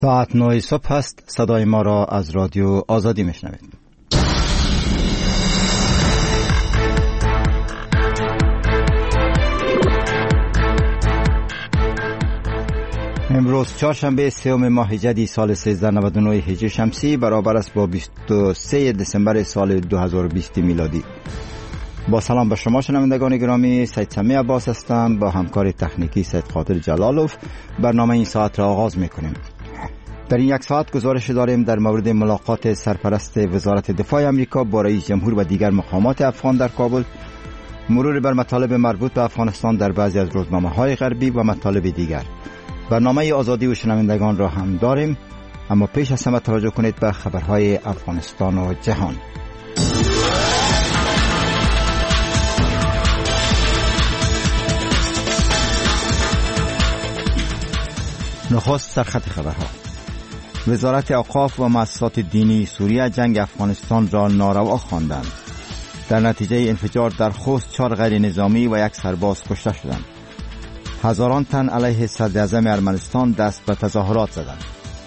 ساعت 9 صبح است. صدای ما را از رادیو آزادی میشنوید. امروز چهارشنبه سوم ماه جدی سال 1399 هجری شمسی برابر است با 23 دسامبر سال 2020 میلادی. با سلام به شما شنوندگان گرامی، سید سمی عباس هستم. با همکار تکنیکی سید قادر جلالوف برنامه این ساعت را آغاز میکنیم. در این یک ساعت گزارش داریم در مورد ملاقات سرپرست وزارت دفاع امریکا با رئیس جمهور و دیگر مقامات افغان در کابل، مرور بر مطالب مربوط به افغانستان در بعضی از روزنامه‌های غربی و مطالب دیگر. برنامه آزادی و شنوندگان را هم داریم، اما پیش از همه توجه کنید به خبرهای افغانستان و جهان. نخست سرخط خبرها. وزارت اوقاف و مؤسسات دینی سوریه جنگ افغانستان را ناروا خواندند. در نتیجه انفجار در خوست 4 غیر نظامی و 1 سرباز کشته شدند. هزاران تن علیه صدر اعظم ارمنستان دست به تظاهرات زدند.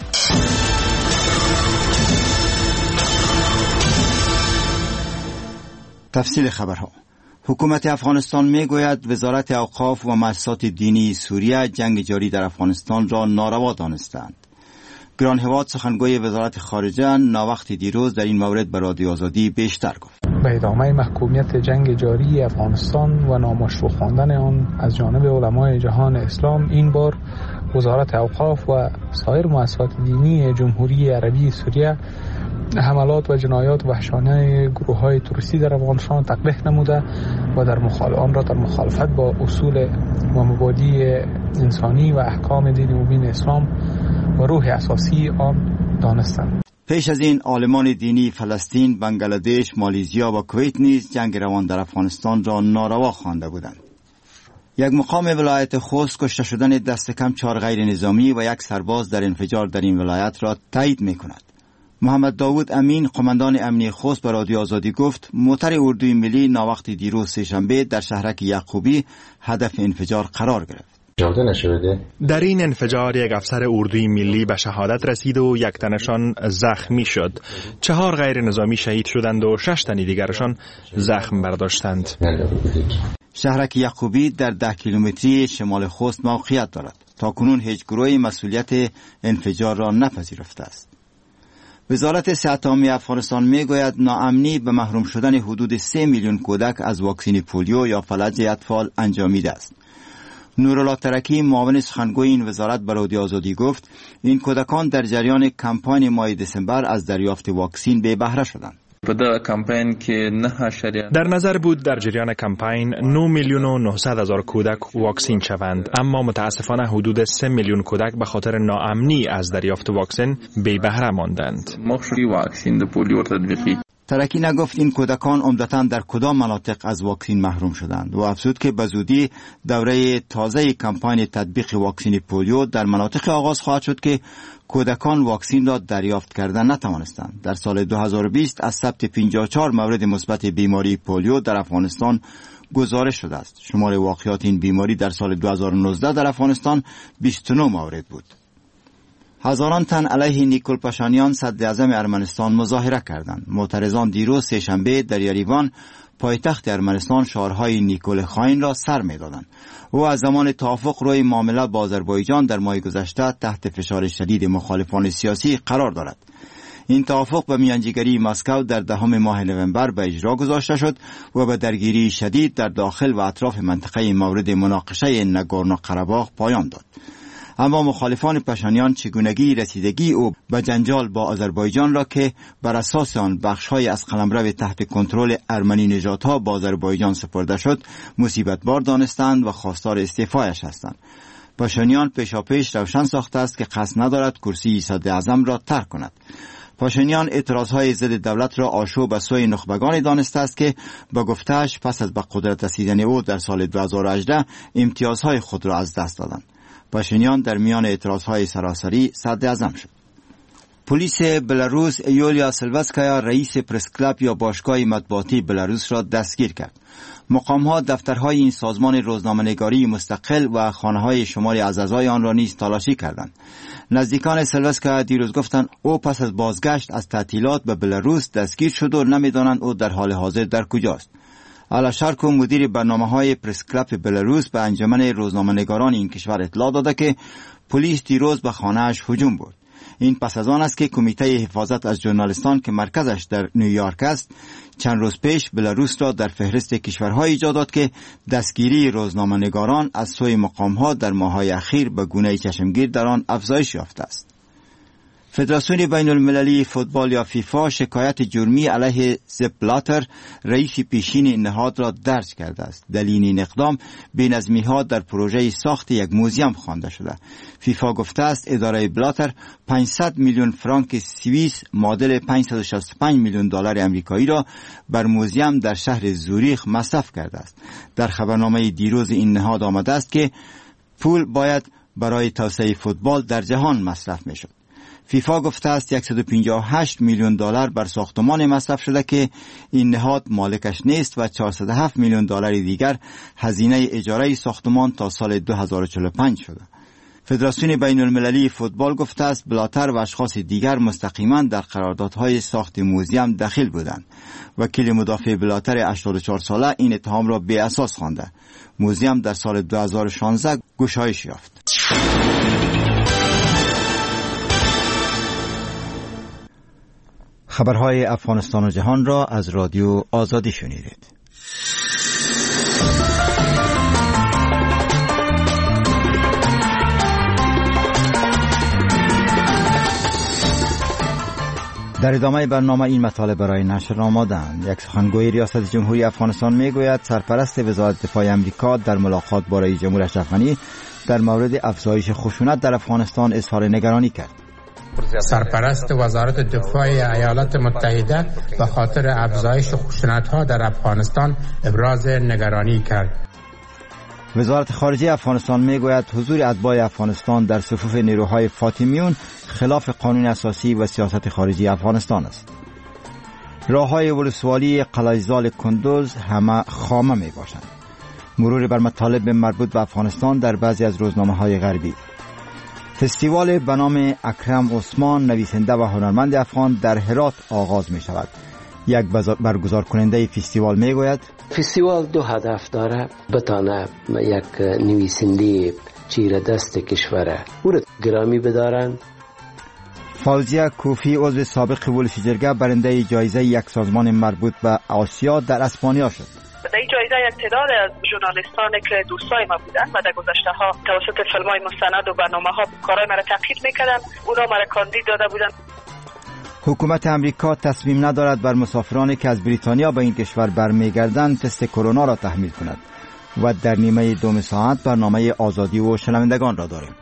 تفصیل خبرها. حکومت افغانستان میگوید وزارت اوقاف و مؤسسات دینی سوریه جنگ جاری در افغانستان را ناروا دانستند. گران هواد سخنگوی وزارت خارجه ناوقت دیروز در این مورد به رادیو آزادی بیشتر گفت. به ادامه محکومیت جنگ جاری افغانستان و نامشروع خواندن آن از جانب علمای جهان اسلام، این بار وزارت اوقاف و سایر مؤسسات دینی جمهوری عربی سوریه حملات و جنایات وحشیانه گروه‌های تروریستی در افغانستان تقبیح نموده و آن را در مخالفت با اصول و مبادی انسانی و احکام دین مبین اسلام و روح اساسی آن دانستند. پیش از این عالمان دینی فلسطین، بنگلادش، مالیزیا و کویت نیز جنگ روان در افغانستان را ناروا خوانده بودند. یک مقام ولایت خوست کشته شدن دست کم 4 غیر نظامی و 1 سرباز در انفجار در این ولایت را تایید می‌کند. محمد داوود امین، قماندان امنی خوست، به رادیو آزادی گفت موتر اردوی ملی ناوقت دیروز سه‌شنبه در شهرک یعقوبی هدف انفجار قرار گرفت. در این انفجار 1 افسر اردوی ملی به شهادت رسید و 1 تنشان زخمی شد. 4 غیر نظامی شهید شدند و 6 تن دیگرشان زخم برداشتند. شهرک یعقوبی در 10 کیلومتری شمال خوست موقعیت دارد. تاکنون هیچ گروهی مسئولیت انفجار را نپذیرفته است. وزارت صحت عامه افغانستان میگوید ناامنی به محروم شدن حدود 3 میلیون کودک از واکسن پولیو یا فلج اطفال انجامیده است. نورالله ترکی، معاون سخنگوی این وزارت، به رادیو آزادی گفت این کودکان در جریان کمپاین ماه دسامبر از دریافت واکسن بے بهره شدند. در نظر بود در جریان کمپاین 9 میلیون و 900 هزار کودک واکسین شوند، اما متاسفانه حدود 3 میلیون کودک به خاطر ناامنی از دریافت واکسن بے بهره ماندند. ترکی نگفت این کودکان عمدتاً در کدام مناطق از واکسن محروم شدند و افزود که به زودی دوره تازه کمپاین تطبیق واکسن پولیو در مناطق آغاز خواهد شد که کودکان واکسن را دریافت کردن نتوانستند. در سال 2020 از ثبت 54 مورد مثبت بیماری پولیو در افغانستان گزارش شده است. شمار واقعات این بیماری در سال 2019 در افغانستان 29 مورد بود. هزاران تن علیه نیکول پاشانیان، صدر اعظم ارمنستان، مظاهره کردند. معترضان دیروز سه‌شنبه در یریوان، پایتخت ارمنستان، شعارهای نیکول خائن را سر می‌دادند. او از زمان توافق روی معامله با آذربایجان در ماه گذشته تحت فشار شدید مخالفان سیاسی قرار دارد. این توافق به میانجیگری مسکو در 10 ماه نوامبر به اجرا گذاشته شد و به درگیری شدید در داخل و اطراف منطقه مورد مناقشه ناگورنو قره‌باغ پایان داد. اما مخالفان پاشانیان چگونگی رسیدگی او به جنجال با آذربایجان را که بر اساس آن بخش‌های از قلمرو تحت کنترل ارمنی نژادها با آذربایجان سپرده شد مصیبت بار دانستند و خواستار استعفایش هستند. پاشانیان پیشاپیش روشن ساخته است که قصد ندارد کرسی صدر اعظم را ترک کند. پاشانیان اعتراضهای ضد دولت را آشوب به سوی نخبگانی دانسته است که با گفته‌اش پس از به قدرت رسیدن او در سال 2018 امتیازهای خود را از دست دادند. پاشانیان در میان اعتراضهای سراسری صدر اعظم شد. پلیس بلاروس یولیا سلواسکایا رئیس پرس کلاب یا باشگاه مطبوعاتی بلاروس را دستگیر کرد. مقام‌ها دفترهای این سازمان روزنامه‌نگاری مستقل و خانه‌های شماری از اعضای آن را نیز تلاشی کردند. نزدیکان سلواسکایا دیروز گفتند او پس از بازگشت از تعطیلات به بلاروس دستگیر شد و نمی‌دانند او در حال حاضر در کجاست. آلاشارکو مدیر برنامه‌های پرس کلاب بلاروس به انجمن روزنامه‌نگاران این کشور اطلاع داده که پلیس دیروز به خانه‌اش هجوم برد. این پس از آن است که کمیته حفاظت از ژورنالیستان که مرکزش در نیویورک است چند روز پیش بلاروس را در فهرست کشورهای ایجاد داد که دستگیری روزنامه‌نگاران از سوی مقام‌ها در ماه‌های اخیر به گونه چشمگیر در آن افزایش یافته است. فدراسیون بین المللی فوتبال یا فیفا شکایت جرمی علیه سپ بلاتر رئیس پیشین این نهاد را درج کرده است. دلیل این اقدام بی‌نظمی‌ها در پروژه ساخت یک موزیم خوانده شده. فیفا گفته است اداره بلاتر 500 میلیون فرانک سوئیس معادل 565 میلیون دلار آمریکایی را بر موزیم در شهر زوریخ مصرف کرده است. در خبرنامه دیروز این نهاد آمده است که پول باید برای توسعه فوتبال در جهان مصرف می‌شد. فیفا گفته است 158 میلیون دلار بر ساختمان مصرف شده که این نهاد مالکش نیست و 407 میلیون دلار دیگر هزینه اجاره ساختمان تا سال 2045 شده. فدراسیون بین المللی فوتبال گفته است بلاتر و اشخاص دیگر مستقیما در قراردادهای ساخت موزیم دخیل بودند. وکیل مدافع بلاتر 84 ساله این اتهام را بی اساس خوانده. موزیم در سال 2016 گشایش یافت. خبرهای افغانستان و جهان را از رادیو آزادی شنیدید. در ادامه برنامه این مطالب برای نشر آماده‌اند. یک سخنگوی ریاست جمهوری افغانستان میگوید سرپرست وزارت دفاع آمریکا در ملاقات با رئیس جمهور اشرف غنی در مورد افزایش خشونت در افغانستان اظهار نگرانی کرد. سرپرست وزارت دفاع ایالات متحده به خاطر افزایش خشونت‌ها در افغانستان ابراز نگرانی کرد. وزارت خارجه افغانستان میگوید حضور اتباع افغانستان در صفوف نیروهای فاطمیون خلاف قانون اساسی و سیاست خارجی افغانستان است. راه‌های ولسوالی قلعه‌زال کندوز همه خامه میباشند. مرور بر مطالب مربوط به افغانستان در بعضی از روزنامه‌های غربی. فستیوال به نام اکرم عثمان نویسنده و هنرمند افغان در هرات آغاز می شود. یک برگزار کننده فستیوال می گوید فستیوال دو هدف داره، بتانه یک نویسنده چیره دست کشوره او را گرامی بدارند. فوزیه کوفی عضو سابق ولفیجرگه برنده جایزه یک سازمان مربوط به آسیا در اسپانیا شد. در این جایزه یک تعداد از ژورنالیستانی که دوستای ما بودن و در گذشته ها توسط فیلم‌های مستند و برنامه‌ها کارهای مرا تقلید می‌کردن، اونا مرا کاندید داده بودن. حکومت امریکا تصمیم ندارد بر مسافرانی که از بریتانیا به این کشور برمیگردند تست کرونا را تحمیل کند و در نیمه دوم ساعت برنامه آزادی و شنوندگان را داریم.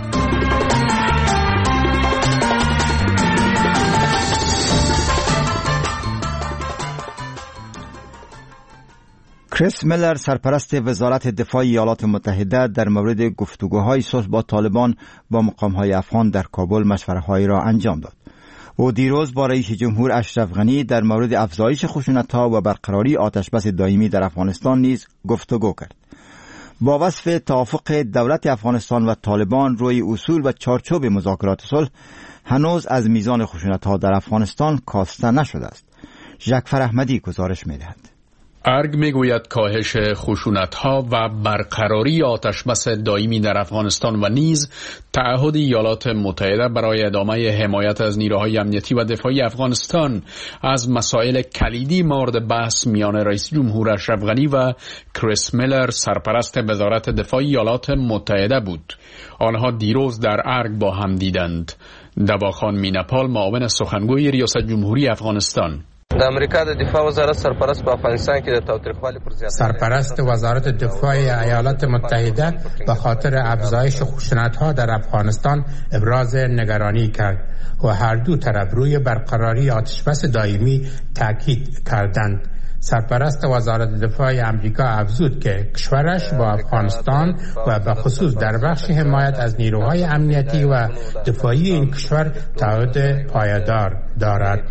کریس میلر سرپرست وزارت دفاع ایالات متحده در مورد گفتگوهای صلح با طالبان با مقام‌های افغان در کابل مشوره‌هایی را انجام داد. او دیروز با رئیس جمهور اشرف غنی در مورد افزایش خشونت‌ها و برقراری آتشبس دائمی در افغانستان نیز گفتگو کرد. با وصف توافق دولت افغانستان و طالبان روی اصول و چارچوب مذاکرات صلح هنوز از میزان خشونت‌ها در افغانستان کاسته نشده است. ژکفر احمدی گزارش می‌دهد. ارگ میگوید کاهش خشونت‌ها و برقراری آتشبس دائمی در افغانستان و نیز تعهد ایالات متحده برای ادامه حمایت از نیروهای امنیتی و دفاعی افغانستان از مسائل کلیدی مورد بحث میان رئیس جمهور اشرف غنی و کریس میلر سرپرست وزارت دفاع ایالات متحده بود. آنها دیروز در ارگ با هم دیدند. دواخان مینپال معاون سخنگوی ریاست جمهوری افغانستان: د امریکا د دفاع وزارت سرپرست په افغانستان کې د تاوتریخوالي پر ضد سرپرست وزارت دفاع ایالات متحده به خاطر افزایش خشونت‌ها در افغانستان ابراز نگرانی کرد و هر دو طرف روی برقراری آتشبس دائمی تاکید کردند. سرپرست وزارت دفاع امریکا افزود که کشورش با افغانستان و به خصوص در بخش حمایت از نیروهای امنیتی و دفاعی این کشور تعهد پایدار دارد.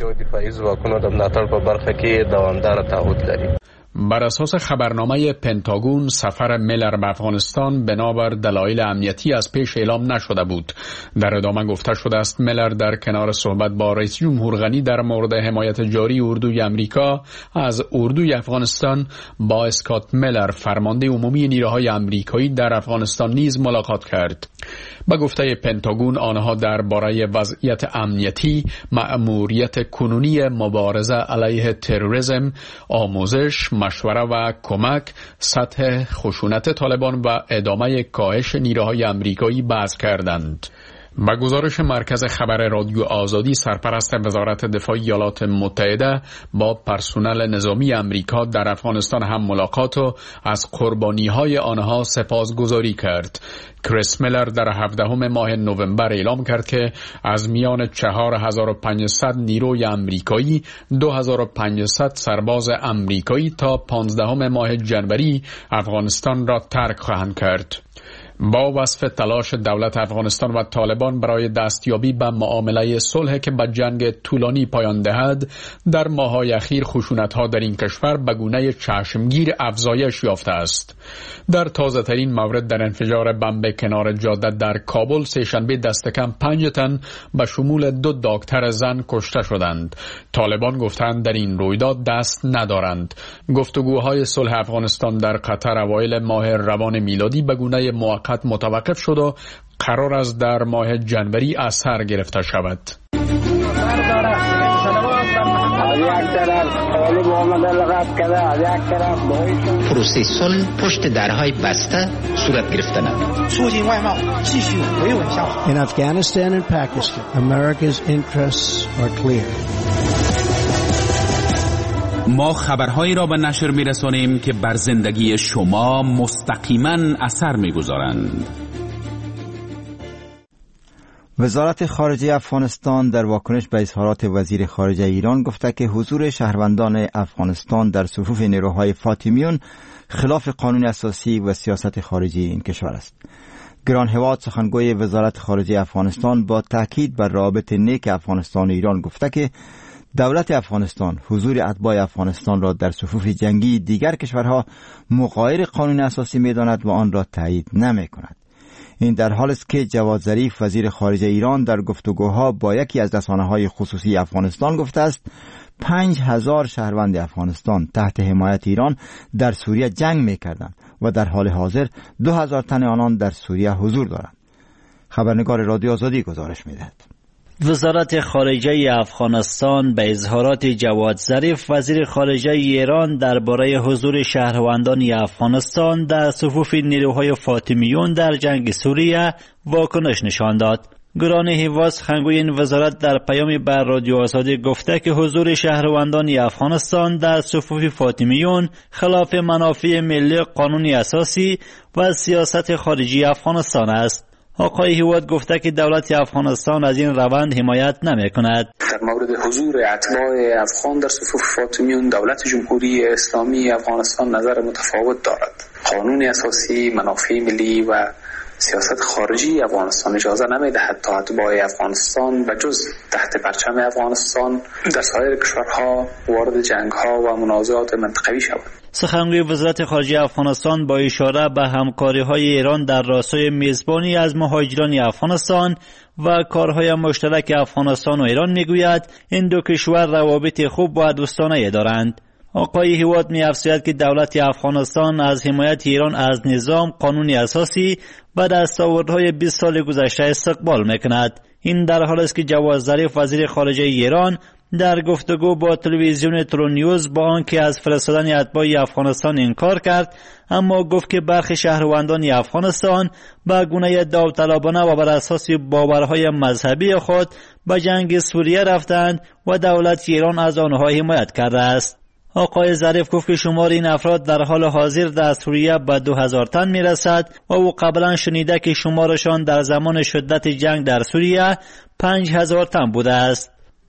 بر اساس خبرنامه پنتاگون سفر میلر به افغانستان بنابر دلایل امنیتی از پیش اعلام نشده بود. در ادامه گفته شده است میلر در کنار صحبت با رئیس جمهور غنی در مورد حمایت جاری اردوی امریکا از اردوی افغانستان با اسکات میلر فرمانده عمومی نیروهای امریکایی در افغانستان نیز ملاقات کرد. با گفته پنتاگون آنها درباره وضعیت امنیتی، مأموریت کنونی مبارزه علیه تروریسم، آموزش، مشوره و کمک، سطح خشونت طالبان و ادامه کاهش نیروهای امریکایی بحث کردند. با گزارش مرکز خبر رادیو آزادی، سرپرست وزارت دفاع ایالات متحده با پرسنل نظامی امریکا در افغانستان هم ملاقات و از قربانی‌های آنها سپاسگزاری کرد. کریس میلر در 17 ماه نوامبر اعلام کرد که از میان 4500 نیروی امریکایی 2500 سرباز امریکایی تا 15 ماه جنوری افغانستان را ترک خواهند کرد. با وصف تلاش دولت افغانستان و طالبان برای دستیابی به معامله صلح که به جنگ طولانی پایان دهد، در ماه‌های اخیر خشونت‌ها در این کشور به گونه چشمگیر افزایش یافته است. در تازه‌ترین مورد در انفجار بمب کنار جاده در کابل سه‌شنبه دست کم 5 تن به شمول 2 دکتر زن کشته شدند. طالبان گفتند در این رویداد دست ندارند. گفتگوهای صلح افغانستان در قطر اوایل ماه روان میلادی به گونه موقت متوقف شد و قرار است در ماه جنوری از سر گرفته شود. پروسه صلح پشت درهای بسته صورت گرفته نمید. In Afghanistan and Pakistan, America's interests are clear. ما خبرهایی را به نشر می‌رسانیم که بر زندگی شما مستقیما اثر می‌گذارند. وزارت خارجه افغانستان در واکنش به اظهارات وزیر خارجه ایران گفته که حضور شهروندان افغانستان در صفوف نیروهای فاطمیون خلاف قانون اساسی و سیاست خارجی این کشور است. گران هواد سخنگوی وزارت خارجه افغانستان با تاکید بر روابط نیک افغانستان و ایران گفته که دولت افغانستان حضور اتباع افغانستان را در صفوف جنگی دیگر کشورها مغایر قانون اساسی می‌داند و آن را تایید نمی‌کند. این در حالی است که جواد ظریف وزیر خارجه ایران در گفتگوها با یکی از رسانه‌های خصوصی افغانستان گفته است 5000 شهروند افغانستان تحت حمایت ایران در سوریه جنگ می‌کردند و در حال حاضر 2000 تن آنان در سوریه حضور دارند. خبرنگار رادیو آزادی گزارش می‌دهد. وزارت خارجه افغانستان به اظهارات جواد ظریف وزیر خارجه ایران درباره حضور شهروندان افغانستان در صفوف نیروهای فاطمیون در جنگ سوریه واکنش نشان داد. گران هیواز سخنگوی این وزارت در پیامی بر رادیو آزادی گفته که حضور شهروندان افغانستان در صفوف فاطمیون خلاف منافع ملی قانون اساسی و سیاست خارجی افغانستان است. آقای هیواد گفته که دولت افغانستان از این روند حمایت نمی‌کند. در مورد حضور اتباع افغان در صفوف فاطمیون دولت جمهوری اسلامی افغانستان نظر متفاوت دارد. قانون اساسی، منافع ملی و سیاست خارجی افغانستان اجازه نمی‌دهد تا اتباع افغانستان و جز تحت پرچم افغانستان در سایر کشورها وارد جنگ‌ها و منازعات منطقوی شوند. سخنگوی وزارت خارجه افغانستان با اشاره به همکاری‌های ایران در راستای میزبانی از مهاجران افغانستان و کارهای مشترک افغانستان و ایران میگوید این دو کشور روابط خوب و دوستانه دارند. آقای هیواد می‌افزاید که دولت افغانستان از حمایت ایران از نظام قانونی اساسی و دستاوردهای 20 سال گذشته استقبال می‌کند. این در حالی است که جواد ظریف وزیر خارجه ایران در گفتگو با تلویزیون ترونیوز با آنکه از فرستادن اتباع افغانستان انکار کرد، اما گفت که برخی شهروندان افغانستان به گونه داوطلبانه و بر اساس باورهای مذهبی خود به جنگ سوریه رفتند و دولت ایران از آنها حمایت کرده است. آقای ظریف گفت که شمار این افراد در حال حاضر در سوریه به 2000 تن میرسد و او قبلا شنیده که شمارشان در زمان شدت جنگ در سوریه 5000 تن بوده است.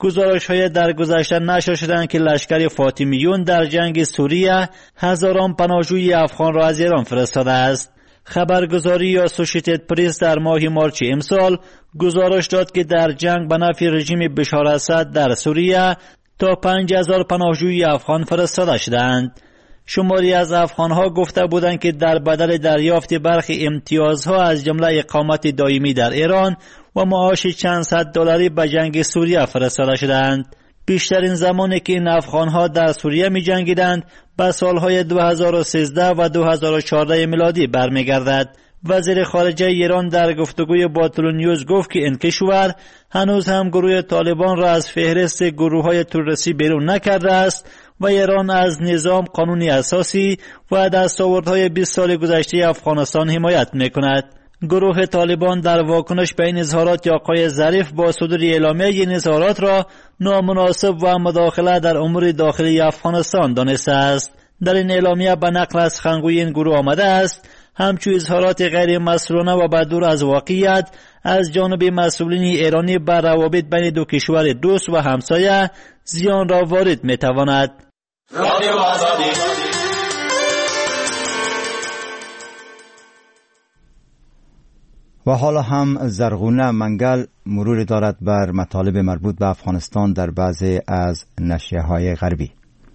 گزارش‌های درگذشته نشر شدند که لشکر فاطمیون در جنگ سوریه هزاران پناهجوی افغان را از ایران فرستاده است. خبرگزاری اسوشیتد پرس در ماه مارچ امسال گزارش داد که در جنگ به نفع رژیم بشار اسد در سوریه تا 5000 پناهجوی افغان فرستاده شدند. شماری از افغانها گفته بودند که در بدل دریافت برخی امتیازها از جمله اقامت دائمی در ایران و معاش چند صد دلاری به جنگ سوریه فرستاده شدند. بیشترین زمانی که این افغانها در سوریه می جنگیدند به سالهای 2013 و 2014 میلادی برمیگردد. وزیر خارجه ایران در گفتگوی با تلونیوز گفت که این کشور هنوز هم گروه طالبان را از فهرست گروه‌های تروریستی بیرون نکرده است و ایران از نظام قانونی اساسی و دستاوردهای 20 سال گذشته افغانستان حمایت می‌کند. گروه طالبان در واکنش به این اظهارات آقای ظریف با صدور اعلامیه این اظهارات را نامناسب و مداخله در امور داخلی افغانستان دانسته است. در این اعلامیه به نقل از سخنگوی این گروه آمده است همچون اظهارات غیر مسئولانه و بدور از واقعیت از جانب مسئولین ایرانی بر روابط بین دو کشور دوست و همسایه زیان را وارد می‌تواند. و حالا هم زرغونه منگل مرور دارد بر مطالب مربوط به افغانستان در بعضی از نشریه‌های غربی.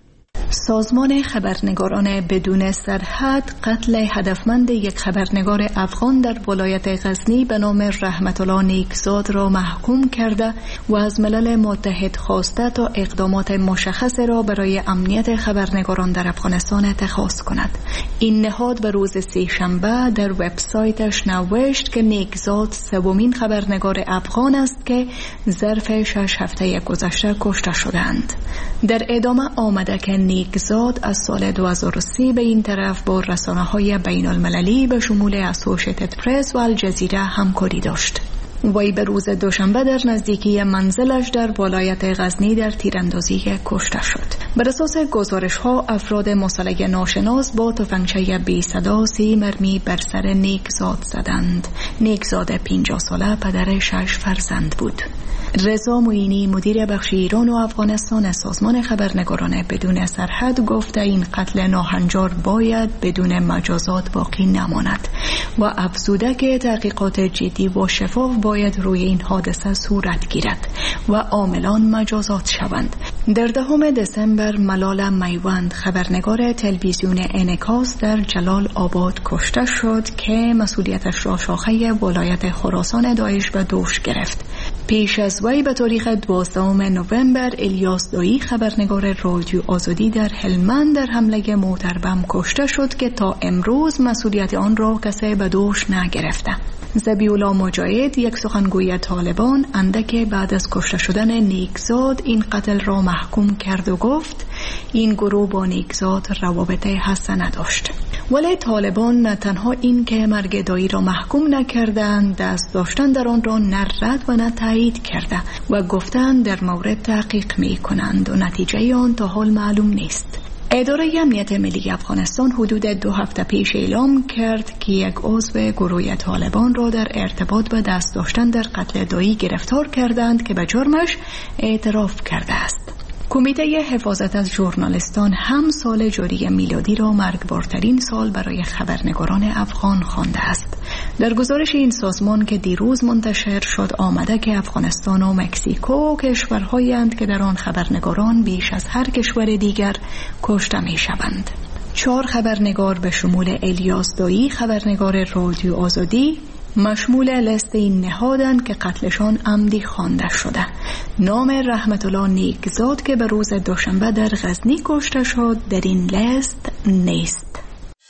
سازمان خبرنگاران بدون سرحد قتل هدفمند یک خبرنگار افغان در ولایت غزنی به نام رحمت الله نیکزاد را محکوم کرده و از ملل متحد خواسته تا اقدامات مشخص را برای امنیت خبرنگاران در افغانستان اتخاذ کند. این نهاد به روز سه‌شنبه در وبسایتش نوشت که نیکزاد سومین خبرنگار افغان است که ظرف 6 هفته گذشته کشته شدند. در ادامه آمده که نیکزاد از سال 2003 به این طرف با رسانه‌های بین المللی به شمول اسوشیتد پرس و الجزیره همکاری داشت. وی به روز دوشنبه در نزدیکی منزلش در ولایت غزنی در تیراندازی کشته شد. بر اساس گزارش‌ها افراد مسلح ناشناس با تفنگچه بی صدا 30 مرمی بر سر نیکزاد زدند. نیکزاد 50 ساله پدر 6 فرزند بود. رضا معینی مدیر بخش ایران و افغانستان سازمان خبرنگاران بدون سرحد گفته این قتل ناهنجار باید بدون مجازات باقی نماند و افزوده که تحقیقات جدی و شفاف باید روی این حادثه صورت گیرد و عاملان مجازات شوند. در 10 دسامبر ملال میوند خبرنگار تلویزیون انعکاس در جلال آباد کشته شد که مسئولیتش را شاخه ولایت خراسان داعش به دوش گرفت. پیش از وی به تاریخ 12 نوامبر الیاس دایی خبرنگار رادیو آزادی در هلمند در حمله موتربم کشته شد که تا امروز مسئولیت آن را کسی به دوش نگرفته. ذبیح‌الله مجاهد یک سخنگوی طالبان اندک بعد از کشته شدن نیکزاد این قتل را محکوم کرد و گفت این گروه با نیکزاد روابط حسنه داشت. ولی طالبان نه تنها این که مرگ دایی را محکوم نکردند، دست داشتن در آن را نه رد و نه تایید کرده و گفتند در مورد تحقیق می کنند و نتیجه آن تا حال معلوم نیست. اداره امنیت ملی افغانستان حدود 2 هفته پیش اعلام کرد که یک عضو گروه طالبان را در ارتباط به دست داشتن در قتل دایی گرفتار کردند که به جرمش اعتراف کرده است. کمیته حفاظت از ژورنالیستان هم سال جاری میلادی را مرگبارترین سال برای خبرنگاران افغان خوانده است. در گزارش این سازمان که دیروز منتشر شد آمده که افغانستان و مکزیکو کشورهایی اند که در آن خبرنگاران بیش از هر کشور دیگر کشته می شوند. 4 خبرنگار به شمول الیاس دایی خبرنگار رادیو آزادی مشمول لیست این نهادند که قتلشان عمدی خوانده شده. نام رحمت الله نیکزاد که به روز دوشنبه در غزنی کشته شد در این لیست نیست.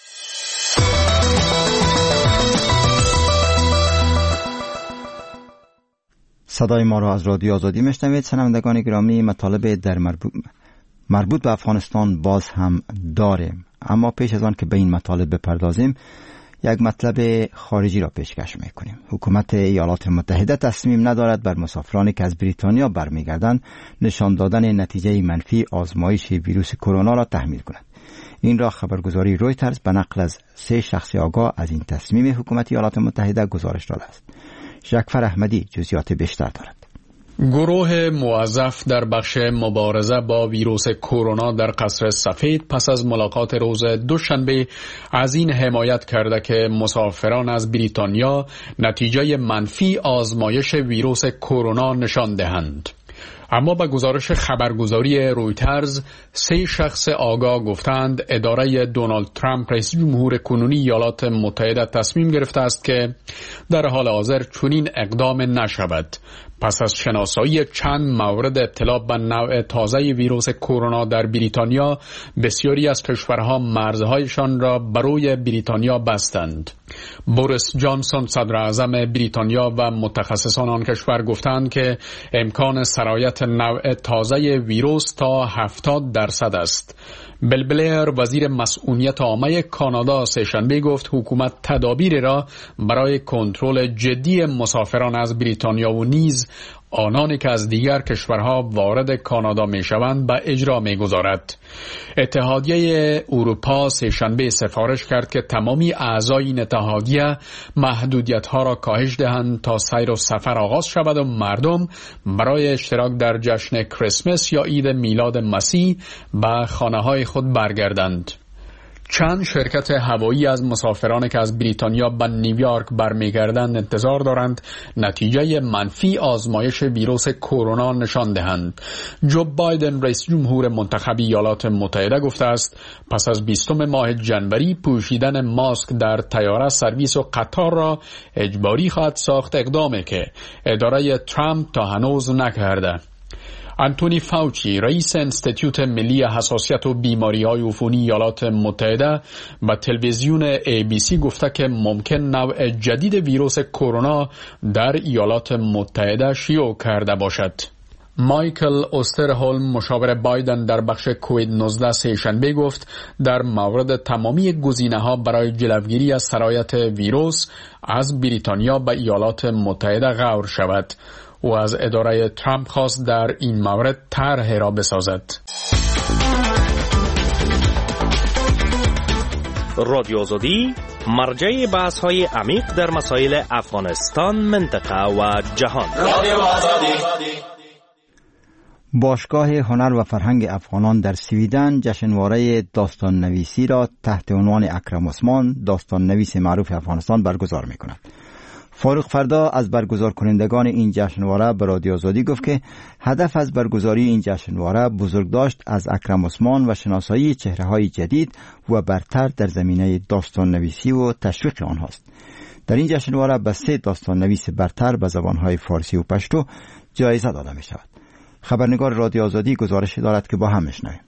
صدای ما را از رادیو آزادی میشنوید. شنوندگان گرامی، مطالب در مربوط به افغانستان باز هم داریم، اما پیش از آن که به این مطالب بپردازیم یک مطلب خارجی را پیشکش میکنیم. حکومت ایالات متحده تصمیم ندارد بر مسافرانی که از بریتانیا برمیگردند نشان دادن نتیجه منفی آزمایش ویروس کرونا را تحمیل کند. این را خبرگزاری رویترز به نقل از 3 شخص آگاه از این تصمیم حکومت ایالات متحده گزارش داده است. شکفر احمدی جزئیات بیشتر دارد. گروه موظف در بخش مبارزه با ویروس کرونا در قصر سفید پس از ملاقات روز دوشنبه از این حمایت کرده که مسافران از بریتانیا نتیجه منفی آزمایش ویروس کرونا نشان دهند. اما به گزارش خبرگزاری رویترز 3 شخص آگاه گفتند اداره دونالد ترامپ رئیس جمهور کنونی ایالات متحده تصمیم گرفته است که در حال حاضر چنین اقدام نشود. پس از شناسایی چند مورد ابتلا به نوع تازه ویروس کرونا در بریتانیا، بسیاری از کشورها مرزهایشان را برای بریتانیا بستند. بوریس جانسون صدر اعظم بریتانیا و متخصصان آن کشور گفتند که امکان سرایت نوع تازه ویروس تا 70% است. بیل بلیر وزیر مسئولیت عامه کانادا سه‌شنبه گفت حکومت تدابیر را برای کنترل جدی مسافران از بریتانیا و نیز آنانی که از دیگر کشورها وارد کانادا میشوند به اجرا میگذارد. اتحادیه اروپا سه‌شنبه سفارش کرد که تمامی اعضای این اتحادیه محدودیت‌ها را کاهش دهند تا سیر و سفر آغاز شود و مردم برای اشتراک در جشن کریسمس یا عید میلاد مسیح به خانه‌های خود برگردند. چند شرکت هوایی از مسافرانی که از بریتانیا به نیویورک برمیگردند انتظار دارند نتیجه منفی آزمایش ویروس کرونا نشان دهند. جو بایدن رئیس جمهور منتخب ایالات متحده گفته است پس از 20 ماه جنوری پوشیدن ماسک در طیاره، سرویس و قطار را اجباری خواهد ساخت، اقدامی که اداره ترامپ تا هنوز نکرده. آنتونی فاوچی رئیس انستیتوت ملی حساسیت و بیماری‌های عفونی ایالات متحده به تلویزیون ABC گفته که ممکن نوع جدید ویروس کرونا در ایالات متحده شیوع کرده باشد. مایکل اوسترهولم مشاور بایدن در بخش کووید 19 سه‌شنبه گفت در مورد تمامی گزینه‌ها برای جلوگیری از سرایت ویروس از بریتانیا به ایالات متحده غور شود. او از اداره ترامپ خواست در این مورد طرحی را بسازد. رادیو آزادی مرجع بحث‌های عمیق در مسائل افغانستان، منطقه و جهان. باشگاه هنر و فرهنگ افغانان در سویدن جشنواره داستان نویسی را تحت عنوان اکرم عثمان داستان نویس معروف افغانستان برگزار می کند. فاروق فردا از برگزار کنندگان این جشنواره به رادیو آزادی گفت که هدف از برگزاری این جشنواره بزرگداشت از اکرم عثمان و شناسایی چهره‌های جدید و برتر در زمینه داستان نویسی و تشویق آنهاست. در این جشنواره به 3 داستان نویس برتر به زبان‌های فارسی و پشتو جایزه داده می شود. خبرنگار رادیو آزادی گزارش دارد که با هم میشنویم.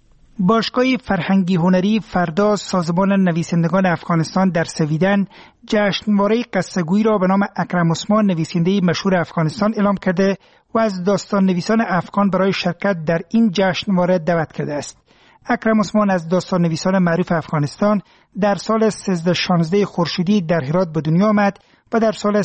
باشگاه فرهنگی هنری فردا سازمان نویسندگان افغانستان در سویدن جشنواره قصه‌گویی را به نام اکرم عثمان نویسنده مشهور افغانستان اعلام کرده و از داستان نویسان افغان برای شرکت در این جشنواره دعوت کرده است. اکرم عثمان از داستان نویسان معروف افغانستان در سال 1316 خورشیدی در هرات به دنیا آمد و در سال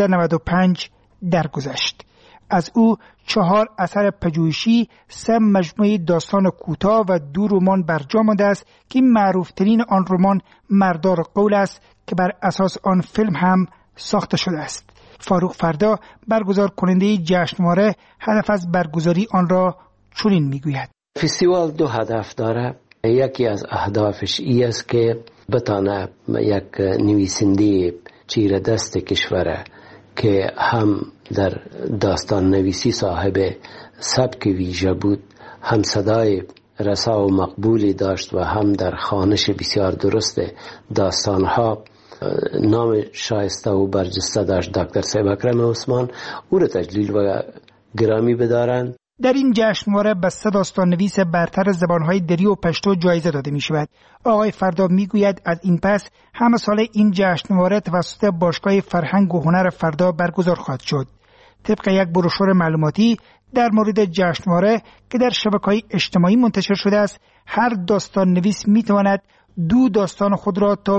1395 درگذشت. از او 4 اثر پژوهشی، 3 مجموعه داستان کوتاه و 2 رمان برجا مانده است که معروفترین آن رمان مردار قول است که بر اساس آن فیلم هم ساخته شده است. فاروق فردا برگزار کننده جشنواره هدف از برگزاری آن را چنین میگوید: فستیوال 2 هدف داره. یکی از اهدافش این است که بتانه یک نویسنده چیره دست کشوره که هم در داستان نویسی صاحب سبک ویژه بود، هم صدای رسا و مقبولی داشت و هم در خوانش بسیار درست داستانها نام شایسته و برجسته داشت، دکتر صاحب اکرم عثمان، او را تجلیل و گرامی بدارند. در این جشنواره به 3 داستان نویس برتر زبانهای دری و پشتو جایزه داده می شود. آقای فردا می گوید از این پس همه سال این جشنواره توسط باشگاه فرهنگ و هنر فردا برگزار خواهد شد. طبق یک بروشور معلوماتی در مورد جشنواره که در شبکه‌های اجتماعی منتشر شده است، هر داستان نویس می تواند 2 داستان خود را تا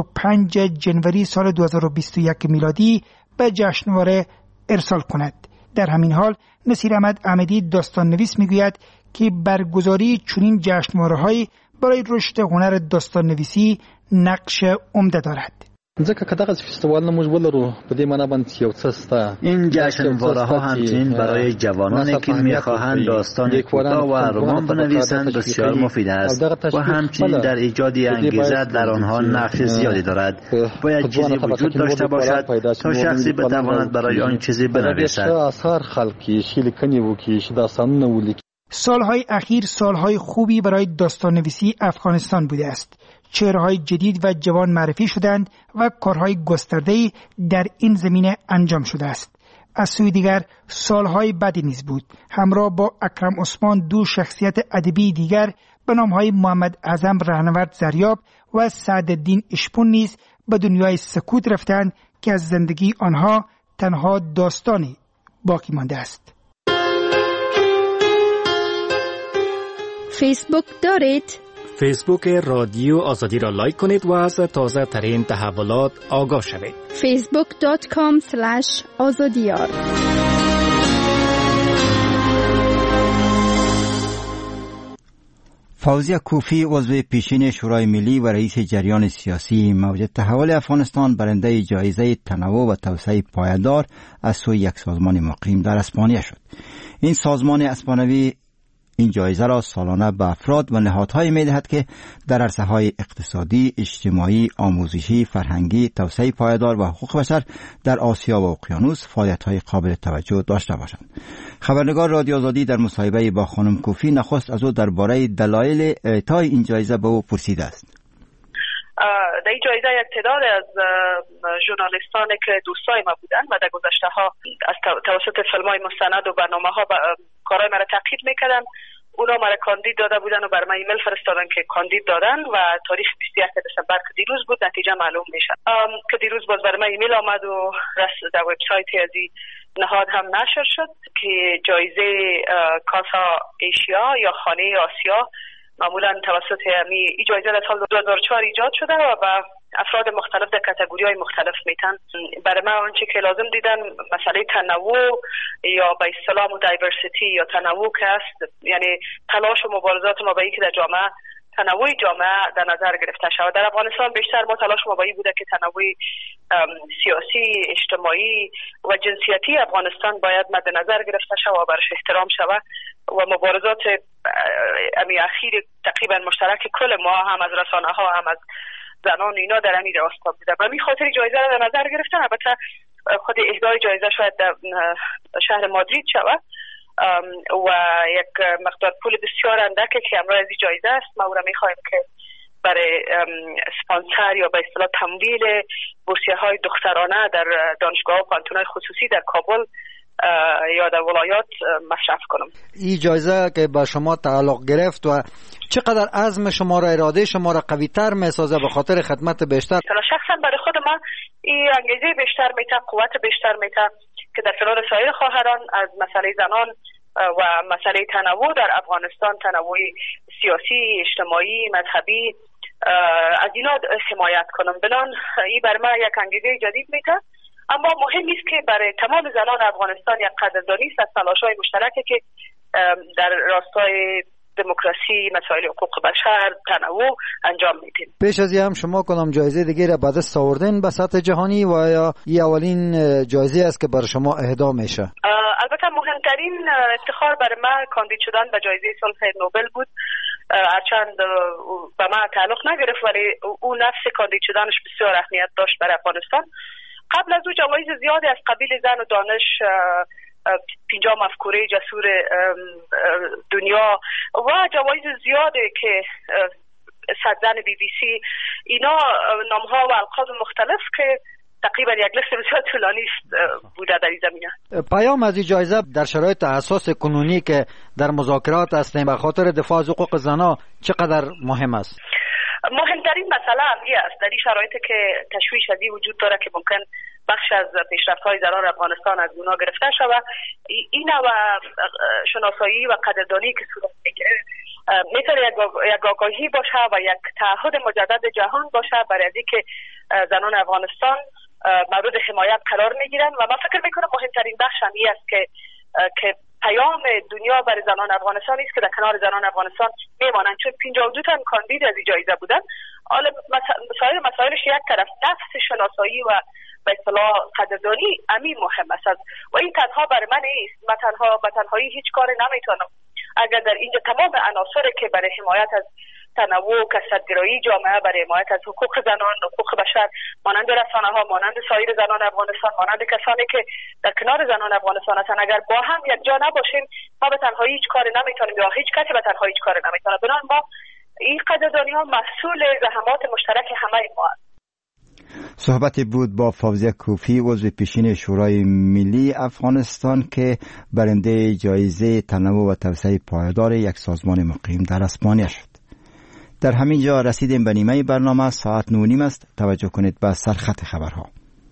25 جنوری سال 2021 میلادی به جشنواره ارسال کند. در همین حال نصیر احمد احمدی داستان نویس میگوید که برگزاری چنین جشنواره‌هایی برای رشد هنر داستان نویسی نقش عمده دارد. ځکه که دغه فستیوال موږ ولرو په دې معنا باندې یو څه ستا این جشنواره‌ها همچنین برای جوانانی که می‌خواهند داستان کوتاه و رمان بنویسند بسیار مفید است و همچنین در ایجاد انگیزه در آنها نقش زیادی دارد. باید چیزی وجود داشته باشد تا شخصی بتواند برای آن چیزی بنویسد. سالهای اخیر سالهای خوبی برای داستان‌نویسی افغانستان بوده است. چهره‌های جدید و جوان معرفی شدند و کارهای گسترده‌ای در این زمینه انجام شده است. از سوی دیگر سالهای بدی نیز بود. همراه با اکرم عثمان دو شخصیت ادبی دیگر به نام‌های محمد اعظم رهنورد زریاب و سعدالدین اشپون نیز به دنیای سکوت رفتند که از زندگی آنها تنها داستانی باقی مانده است. فیسبوک دارید؟ فیسبوک رادیو آزادی را لایک کنید و از تازه ترین تحولات آگاه شوید. facebook.com/azadiyar. فوزیه کوفی عضو پیشین شورای ملی و رئیس جریان سیاسی موج تحول افغانستان برنده جایزه تنوع و توسعه پایدار از سوی یک سازمان مقیم در اسپانیا شد. این سازمان اسپانیایی این جایزه را سالانه به افراد و نهادهای می‌دهد که در عرصه‌های اقتصادی، اجتماعی، آموزشی، فرهنگی، توسعه پایدار و حقوق بشر در آسیا و اقیانوس فعالیت‌های قابل توجه داشته باشند. خبرنگار رادیو آزادی در مصاحبه با خانم کوفی نخست از او درباره دلایل اعطای این جایزه به او پرسیده است. در این جایزه یک تعداد از ژورنالیستانی که دوستای ما بودن و در گذشته‌ها از توسط فیلم‌های مستند و برنامه‌ها کارهای مرا تقلید می‌کردن، اونا مرا کاندید داده بودن و بر من ایمیل فرستادن که کاندید دادن و تاریخ 21 دسامبر که دیروز بود نتیجه معلوم میشه. که دیروز باز بر من ایمیل آمد و در وبسایت از نهاد هم نشر شد که جایزه کاسا ایشیا یا خانه آسیا معمولا توسط این جایزه در سال 2004 ایجاد شده و با افراد مختلف در کاتگوری‌های مختلف میتن. برای من آنچه که لازم دیدن مسئله تنوع یا به اصطلاح دایورسیتی یا تنوع که است، یعنی تلاش و مبارزات ما با اینکه در جامعه تنوع جامعه در نظر گرفته شود. در افغانستان بیشتر ما تلاش ما با این بوده که تنوع سیاسی، اجتماعی و جنسیتی افغانستان باید مد نظر گرفته شود و برش احترام شود و مبارزات اخیر تقریبا مشترک کل ما هم از رسانه ها هم از زنان اینا در همین راستا بوده. و همین خاطر جایزه را در نظر گرفتن. البته خود اهدای جایزه شاید در شهر مادرید شود و یک مقدار پول بسیار اندکی که همراه از این جایزه است. ما او را می‌خواهیم که برای اسپانسر یا به اصطلاح تمویل بورسیه‌های دخترانه در دانشگاه و پانتون‌های خصوصی در کابل یا در ولایات مصرف کنم. این جایزه که با شما تعلق گرفت و چقدر عزم شما را، اراده شما را قوی‌تر می‌سازه به خاطر خدمت بیشتر؟ شخصا برای خود من این انگیزه بیشتر میده، قوت بیشتر میده که در کنار سایر خواهران از مسئله زنان و مسئله تنوع در افغانستان، تنوع سیاسی، اجتماعی، مذهبی، از اینا حمایت کنم. بنان این برای من یک انگیزه جدید میده. اما مهم نیست که برای تمام زنان افغانستان یک قدردانی است از تلاش‌های مشترکی که در راستای دموکراسی، مسائل حقوق بشر، تنوع انجام میدیم. پیش از این هم شما کنم جایزه دیگه را به دست آوردین به سطح جهانی و یا این اولین جایزه است که برای شما اهدا میشه؟ البته مهمترین افتخار برای من کاندید شدن به جایزه صلح نوبل بود. هرچند به من تعلق نگرفت ولی او نفس کاندید شدنش بسیار اهمیت داشت برای افغانستان. قبل از او جوایز زیادی از قبیل زن و دانش، 50 مفکوره جسور دنیا و جوایز زیاده که 100 زن BBC، اینا نامها و القاب مختلف که تقریبا یک لیست بسیار طولانی بوده در این زمینه. پیام از این جایزه در شرایط حساس کنونی که در مذاکرات هستیم به خاطر دفاع از حقوق زنان چقدر مهم است؟ مهمترین مسئله این است در این شرایطی که تشویش از این وجود داره که ممکن بخش از پیشرفت‌های زنان افغانستان از اونا گرفته شود. این و شناسایی و قدردانی که صورت میگیره میتونه یک آگاهی باشه و یک تعهد مجدد جهان باشه برای اینکه زنان افغانستان مورد حمایت قرار میگیرن و من فکر میکنم مهمترین بخش این است که پیام دنیا برای زنان افغانستان است که در کنار زنان افغانستان میمانند، چون 52 تن کاندید از جایزه بودن. حالا مسائلش یک طرف نفس شناسایی و به اصطلاح قدردانی امین مهم است و این تنها برای من نیست. به تنهایی هیچ کار نمیتونم. اگر در اینجا تمام عناصری که برای حمایت از تنوع، کثرت‌گرایی جامعه، برای حمایت از حقوق زنان، حقوق بشر، مانند رسانه‌ها، مانند سایر زنان افغانستان، مانند کسانی که در کنار زنان افغانستان هستند، اگر با هم یک جا نباشیم ما به تنهایی هیچ کاری نمیتونیم یا هیچ کسی به تنهایی هیچ کاری نمیتونه. بنابراین ما این قدردانی‌ها محصول زحمات مشترک همه ما است. صحبتی بود با فوزیه کوفی، عضو پیشین شورای ملی افغانستان که برنده جایزه تنوع و توسعه پایدار یک سازمان مقیم در اسپانیا شد. در همین جا رسیدیم به نیمه برنامه. ساعت 9:30 است. توجه کنید به سرخط خبرها.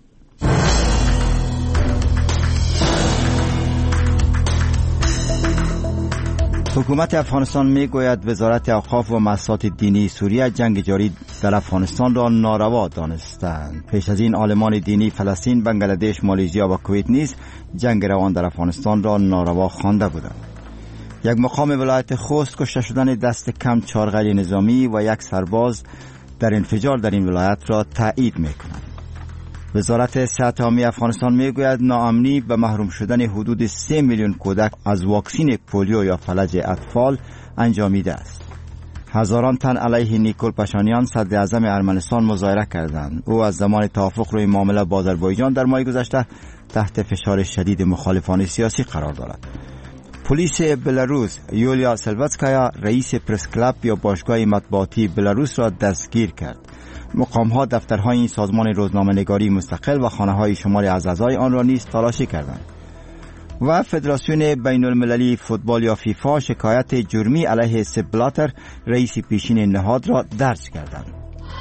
حکومت افغانستان می گوید وزارت اوقاف و مؤسسات دینی سوریه جنگ جاری در افغانستان را ناروا دانستند. پیش از این عالمان دینی فلسطین، بنگلادش، مالزیا و کویت نیز جنگ روان در افغانستان را ناروا خوانده بودند. یک مقام ولایت خوست کشته شدن دست کم 4 غیر نظامی و 1 سرباز در انفجار در این ولایت را تایید می‌کند. وزارت صحت عامه افغانستان میگوید ناامنی به محروم شدن حدود 3 میلیون کودک از واکسین پولیو یا فلج اطفال انجامیده است. هزاران تن علیه نیکول پاشانیان صدر اعظم ارمنستان مظاهره کردند. او از زمان توافق روی معامله با آذربایجان در ماه گذشته تحت فشار شدید مخالفان سیاسی قرار دارد. پلیس بلاروس یولیا سلواتسکایا رئیس پرس کلاب یا باشگاه مطبوعاتی بلاروس را دستگیر کرد. مقام‌ها دفترهای این سازمان روزنامه‌نگاری مستقل و خانه‌های شماری از اعضای آن را نیز تلاشی کردند. و فدراسیون بین‌المللی فوتبال یا فیفا شکایت جرمی علیه سپ بلاتر رئیس پیشین نهاد را درج کردند.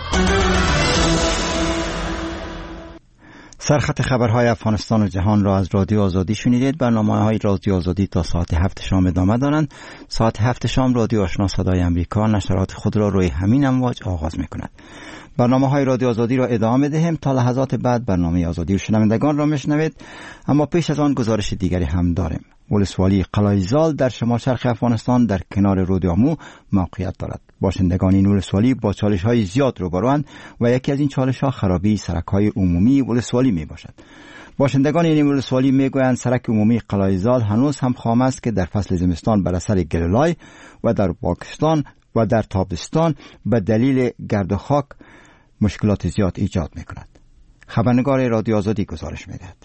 سرخط خبرهای افغانستان و جهان را از رادیو آزادی شنیدید. برنامه‌های رادیو آزادی تا ساعت 7 شام ادامه دارند. ساعت 7 شام رادیو آشنا صدای امریکا نشرات خود را روی همین امواج آغاز می‌کند. برنامه‌های رادیو آزادی را ادامه دهیم. تا لحظات بعد برنامه آزادی و شنوندگان را میشنوید. اما پیش از آن گزارش دیگری هم داریم. ولسوالی قلایزال در شمال شرق افغانستان در کنار رودامو موقعیت دارد. باشندگان این ولسوالی با چالش‌های زیاد روبروند و یکی از این چالش‌ها خرابی سرک‌های عمومی ولسوالی میباشد. باشندگان این ولسوالی میگویند سرک عمومی قلایزال هنوز هم خام است که در فصل زمستان بر اثر گلولای و در پاکستان و در تابستان به دلیل گرد و خاک مشکلات زیاد ایجاد می‌کند. خبرنگار رادیو آزادی گزارش می‌دهد.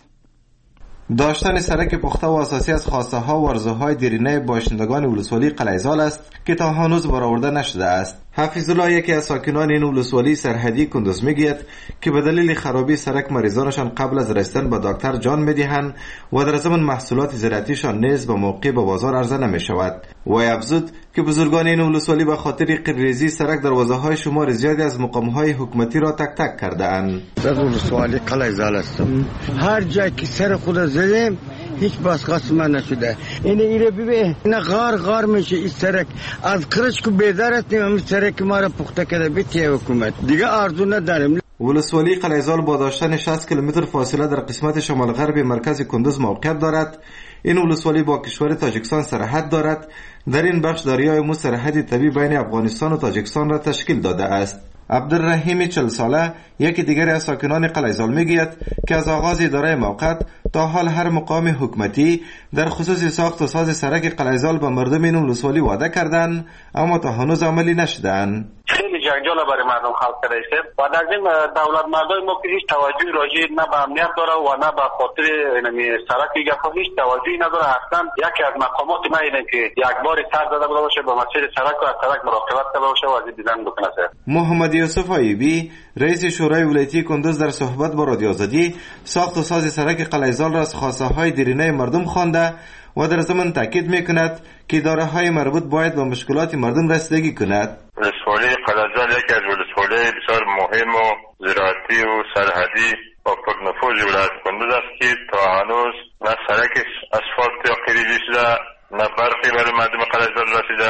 داشتن سرک پخته و اساسی از خواسته ها و آرزوهای دیرینه باشندگان ولسوالی قلعه‌زال است که تا هنوز برآورده نشده است. حفیظ الله یکی از ساکنان این ولسوالی سرحدی کندوز میگوید که به دلیل خرابی سرک مریضانشان قبل از رسیدن به دکتر جان میدهند و در ضمن محصولات زراعتیشان نیز به موقع به بازار عرضه نمیشود. و افزود که بزرگان این ولسوالی به خاطر قرریزی سرک دروازه‌های شمار زیادی از مقام‌های حکومتی را تک تک کرده‌اند. در ولسوالی قلعه‌زال هستم. هر جایی که سر خود زدیم هیچ بازخواست من نشده. اینو ببین اینا غار میشه. این سرک از قرش که بیدار هستیم. همین سرک ما را پخته کرده بیتی حکومت دیگه آرزو نداریم. ولسوالی قلعه‌زال با داشتن 60 کیلومتر فاصله در قسمت شمال غربی مرکز کندوز موقعیت دارد. این ولسوالی با کشور تاجیکستان سرحد دارد. در این بخش دریای مو سرحدی طبیعی بین افغانستان و تاجیکستان را تشکیل داده است. عبدالرحیم 40 ساله یکی دیگر از ساکنان قلعه‌زال میگوید که از آغاز اداره موقت تا حال هر مقام حکومتی در خصوص ساخت و ساز سرک قلعه‌زال به مردم این ولسوالی وعده کردند اما تا هنوز عملی نشده‌اند. خیلی جنجال برای مردم خلق کرده است و در این دولت مردم ما که هیچ توجهی راجع نه به امنیت داره و نه به خاطر سرک دیگه هیچ توجهی نداره. اصلا یکی از مقامات ما اینه که یک بار سر زده باشه به مسیر سرک و از سرک مراقبت کرده باشه و از دیدن بکنه. محمد یوسف ایوبی رئیس شورای ولایتی کندوز در صحبت با رادیو آزادی ساخت و ساز سرک قلعه‌زال را از خواسته‌های دیرینه مردم خوانده و در ضمن تاکید میکند که اداره‌های مربوط باید به مشکلات مردم رسیدگی کند. ولسوالی قلعه‌زال یکی از ولسوالی بسیار مهم و زراعتی و سرحدی و پرنفوذ ولایت کندوز است که تا هنوز نه سرک اسفالت یا قلیزی شده نه برقی برای مردم قلعه‌زال رسیده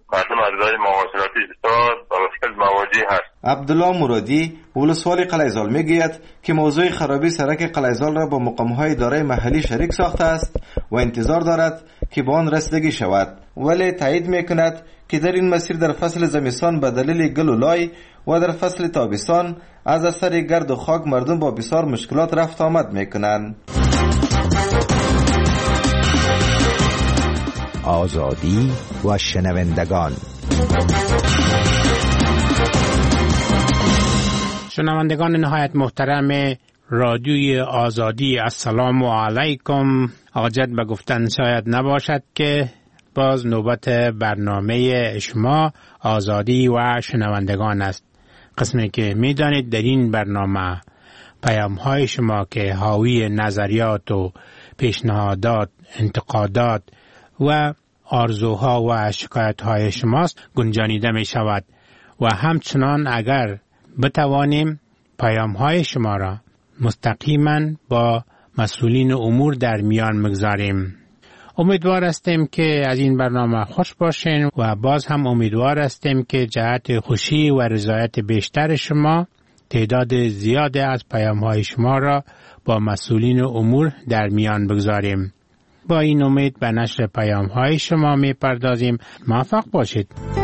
مردم از راه مواصلاتی بسیار با مشکل مواجه هست. عبدالله مرادی ولسوالی قلعه‌زال میگوید که موضوع خرابی سرک قلعه‌زال را با مقام‌های اداره محلی شریک ساخته است و انتظار دارد که به آن رسیدگی شود، ولی تایید میکند که در این مسیر در فصل زمستان به دلیل گل و لای و در فصل تابستان از اثر گرد و خاک مردم با بسیار مشکلات رفت آمد میکنند. آزادی و شنوندگان. شنوندگان نهایت محترم رادیوی آزادی، السلام علیکم. آقا جد به گفتن شاید نباشد که باز نوبت برنامه شما آزادی و شنوندگان است. قسمی که میدانید در این برنامه پیام های شما که حاوی نظریات و پیشنهادات، انتقادات و آرزوها و شکایت های شماست گنجانیده می شود و همچنان اگر بتوانیم پیام های شما را مستقیما با مسئولین امور در میان مگذاریم. امیدوار هستیم که از این برنامه خوش باشین و باز هم امیدوار هستیم که جهت خوشی و رضایت بیشتر شما تعداد زیاد از پیام های شما را با مسئولین امور در میان بگذاریم. با این امید به نشر پیام های شما می پردازیم. موفق باشید.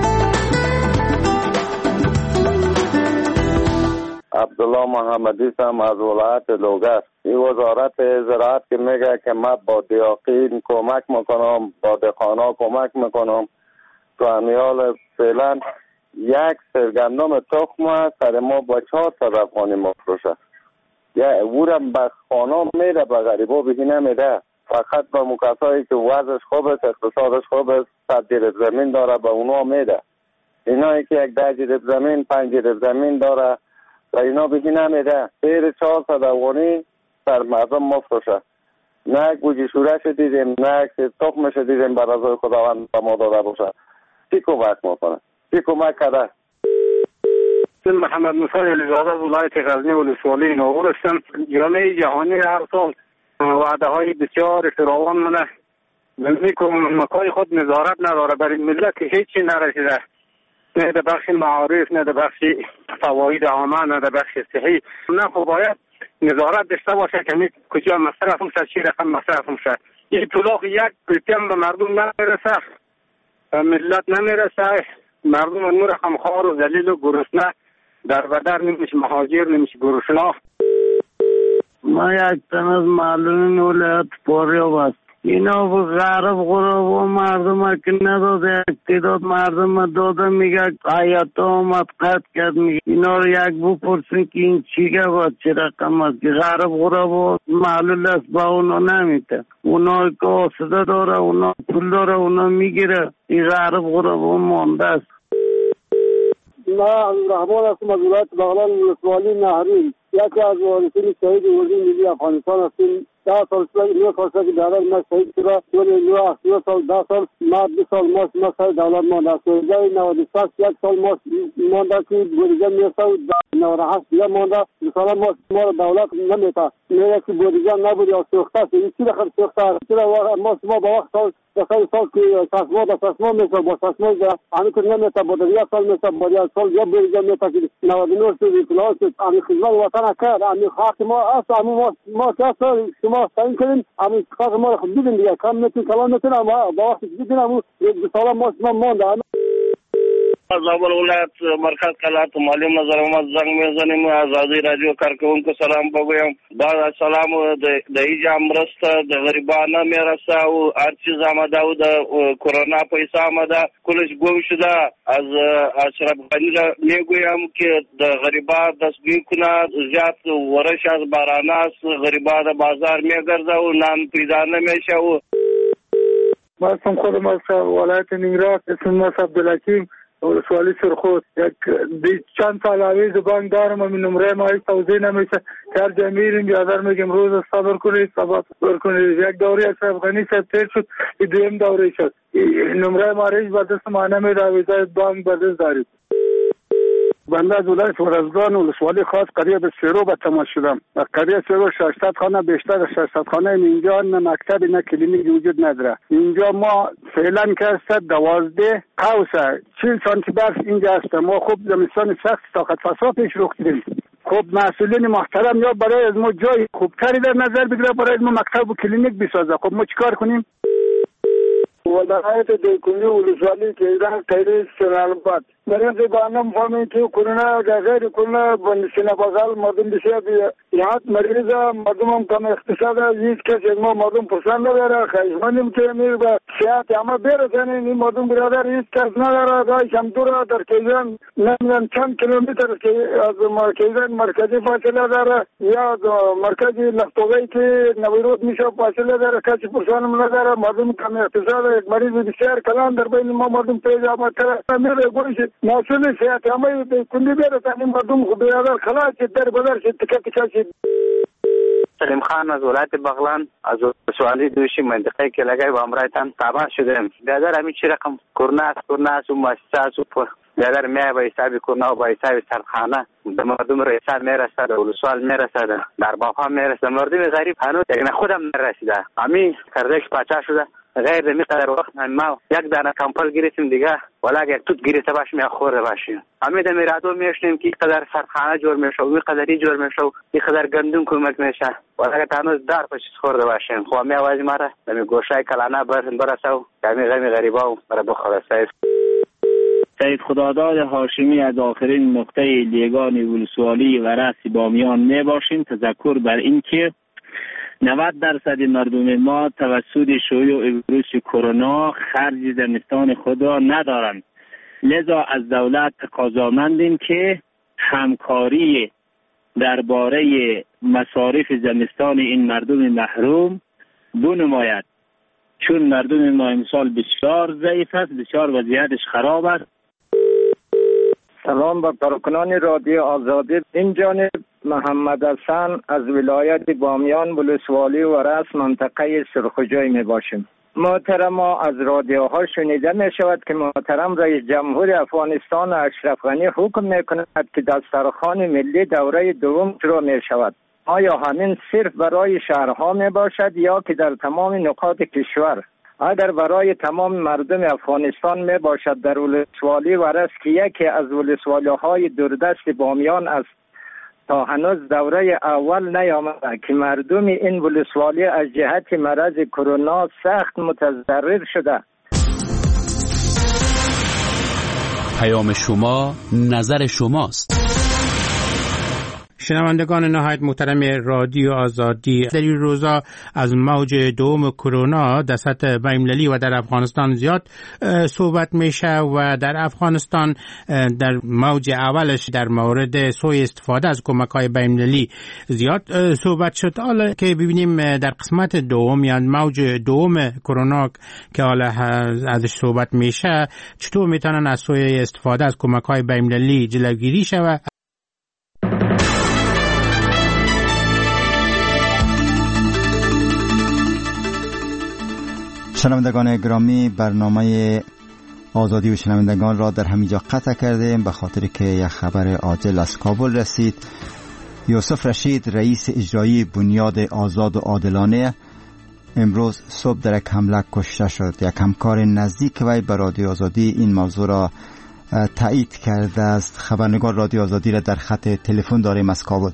عبدالله محمدی هم از ولایت لوگر. این وزارت زراعت که میگه که من با دیاقین کمک میکنم، با دهقانا کمک میکنم، تو امیال فعلا یک سرگندم تخم سر ما با 400 افغانی مفروشه. یا اورم به خانه میده، به غریبا بهی نمیده. فقط به مکسایی که وضعش خوب است، اقتصادش خوب است، 100 جریب زمین داره به اونا میده. اینایی که 10 جریب زمین، 5 جریب زمین داره و اینا بهی نمیده. غیر 400 افغانی سر مردم مفروشه. نه گوجه شورش دیدیم، نه تخمش دیدیم بر رضای خداوند به ما داده باشه. کی کمک میکنه؟ کی کمک کرده؟ محمد موسی علیزاده از ولایت غزنی ولسوالی نوور هستم. جامعه جهانی هر سال وعده های بسیار فراوان منه مکای خود نظارت نداره بر این ملت که هیچی نرسیده، نه در بخش معارف، نه در بخش فواید عامه، نه در بخش صحی. نه خب باید نظارت داشته باشه که می کجا مصرف میشه، چی رقم مصرف میشه. این طلاق یک پرتیم به مردم نمیرسه، ملت نمیرسه، مردم نور خمخوار و ذلیل و گرسنه در بدر نمیشه، مهاجر نمیشه، گرسنه. ما یک تن از معلومین ولایت پاریاب است. اینا به غرب غرب و مردم که نداده، اقتداد مردم داده، میگه آیت آمد قد کرد. میگه اینا رو یک بپرسین که این چیگه باید چه رقم است که غرب غرب و معلول است با اونا نمیده. اونا که آسده داره، اونا پول داره، اونا میگیره. این غرب غرب و مانده است. من رحمان هستم از ولایت بغلان ولسوالی نهرین. یکی از وارثین شهید اردوی ملی افغانستان هستیم. 10 سال که دولت ما شهید شده، ولی 9 سال 10 سال ما 2 سال ما شهید دولت مانده است. جای 96 1 سال ما مانده که بودجه میرسه و 98 دیگه مانده. مثلا ما دولت نمیده، میگه که بودجه نبود یا سوخته است. این چی رقم سوخته است؟ ما با وقت سال سال که ساسما میشه با ساسما همین که نمیده، با 2 سال میشه، با 1 سال یا بودجه میده که 99 سال همین خدمت وطن کرد. همین حق ما است، همین ما که شما تعیین کنیم، همین حق ما رو خود دیدیم دیگه. کم میتونیم کلام میتونیم، با وقت دیدیم همون 1 سال ما مانده. از اول ولایت مرکز قلعت مالی نظر اومد زنگ میزنیم. آزادی رادیو کارکونکو سلام بگویم. بعد از سلام د ایجا مرسته د غریبانه میرسه و هر چیز آمده و د کرونا پیسه آمده کلش گم شده. از اشرف غنی میگویم که د غریبا دستگیر کنه، زیاد ورش از بارانه است، غریبا د بازار میگرده و نان پیدا نمیشه. و ما اسم خودم از ولایت نیمروز، اسم از عبدالحکیم ولسوالی سرخود. یک چند سال اویز بانک دارم، من نمره ما هیچ توضیح نمیشه. هر جا میریم بیادر میگیم روز صبر کنید، صبر کنید. یک دوره اشرف غنی صاحب تیر شد، این دویم دوره شد. نمره ما هیچ به دست ما نمیده، ویزای بانک به دست دارید. بنده از ولایت ورزگان ولسوالی خاص قریه به سیرو به تماس شدم. قریه سیرو 600 خانه، بیشتر از 600 خانه اینجا نه مکتب نه کلینیک وجود نداره. اینجا ما فعلا که است 12 قوس 40 سانتی برف اینجا است. ما خوب زمستان سخت طاقت فرسا پیش رو کردیم. خب مسئولین محترم یا برای از ما جای خوبتری در نظر بگیره، برای ما مکتب و کلینیک بسازه. خب ما چیکار کنیم؟ ولایت دیکنی ولسوالی تهران تهریه سرالباد مریض بانم فهمید که کرونا غیر کرونا بندشنا بازال مردم بسیار یاد مریض مردم هم کم اقتصاد هیچ کس ما مردم پسند نداره. خیزمانیم که میر به سیاحت اما برسن این مردم برادر هیچ کس نداره. دای شمدورا در کیزان نمیدن چند کیلومتر از کیزان مرکزی فاصله داره یا مرکزی لفتوغی که نویروت میشه فاصله داره. کسی پسندم نداره. مردم کم اقتصاد یک مریض بسیار کلان در بین ما مردم پیدا آمده میره گوش مسئول سیاحت همه کندی برسن این مردم خود برادر خلاص در بدر شد تکه شد. سلیم خان از ولایت بغلان از سوالی دوشی منطقه که لگای و امرایتان تابع شدیم. بیادر همین چی رقم کرونا است و مؤسسات و بیادر میای با حساب کرونا و با حساب سرخانه به مردم رئیسان میرسد، ولسوال میرسد، در باقا میرسد. مردم غریب هنوز یک خودم نرسیده. همین کردش پاچا شده. غیر میقدر وقت ما یک دانه کمپل گرفتیم دیگه ولی اگر توت گرفته باشیم یا خورده باشیم. امید میرادو میشنیم که اینقدر سرخانه جور میشه و اینقدری جور میشه و اینقدر گندم کمک میشه ولی اگر هنوز دار پشت خورده باشیم. خب می آوازی ماره نمی گوشای کلانه برسه و غمی غریبا و برای بخورسته. سید خداداد هاشمی از آخرین نقطه لیگان ولسوالی و رأس بامیان می باشیم. تذکر بر این که 90% مردم ما توسط شیوع ویروس کرونا خرج زمستان خود را ندارند. لذا از دولت تقاضامندیم که همکاری درباره مصارف زمستان این مردم محروم بنماید، چون مردم ما امسال بسیار ضعیف است، بسیار وضعیتش خراب است. سلام بر کارکنان رادیو آزادی. این جانب محمد حسن از ولایت بامیان ولسوالی و رأس منطقه سرخجای می باشیم. محترم از رادیوها شنیده می شود که محترم رئیس جمهور افغانستان اشرف غنی حکم می کند که دسترخوان ملی دوره دوم شروع می شود. آیا همین صرف برای شهرها می باشد یا که در تمام نقاط کشور؟ اگر برای تمام مردم افغانستان می باشد در ولسوالی و رأس که یکی از ولسوالی های دوردست بامیان است تا هنوز دوره اول نیامده که مردم این ولسوالی از جهت مرض کرونا سخت متضرر شده. پیام شما نظر شماست. شنوندگان نهایت محترم رادیو آزادی، در این روزا از موج دوم کرونا در سطح بین‌المللی و در افغانستان زیاد صحبت میشه و در افغانستان در موج اولش در مورد سوء استفاده از کمک‌های بین‌المللی زیاد صحبت شد. حالا که ببینیم در قسمت دوم یا موج دوم کرونا که حالا ازش صحبت میشه چطور میتونن از سوء استفاده از کمک‌های بین‌المللی جلوگیری شود. شنوندگان گرامی، برنامه آزادی و شنوندگان را در همینجا قطع کردیم به خاطر که یک خبر عاجل از کابل رسید. یوسف رشید رئیس اجرایی بنیاد آزاد و عادلانه امروز صبح در یک حمله کشته شد. یک همکار نزدیک وی به رادیو آزادی این موضوع را تایید کرده است. خبرنگار رادیو آزادی را در خط تلفن داریم از کابل.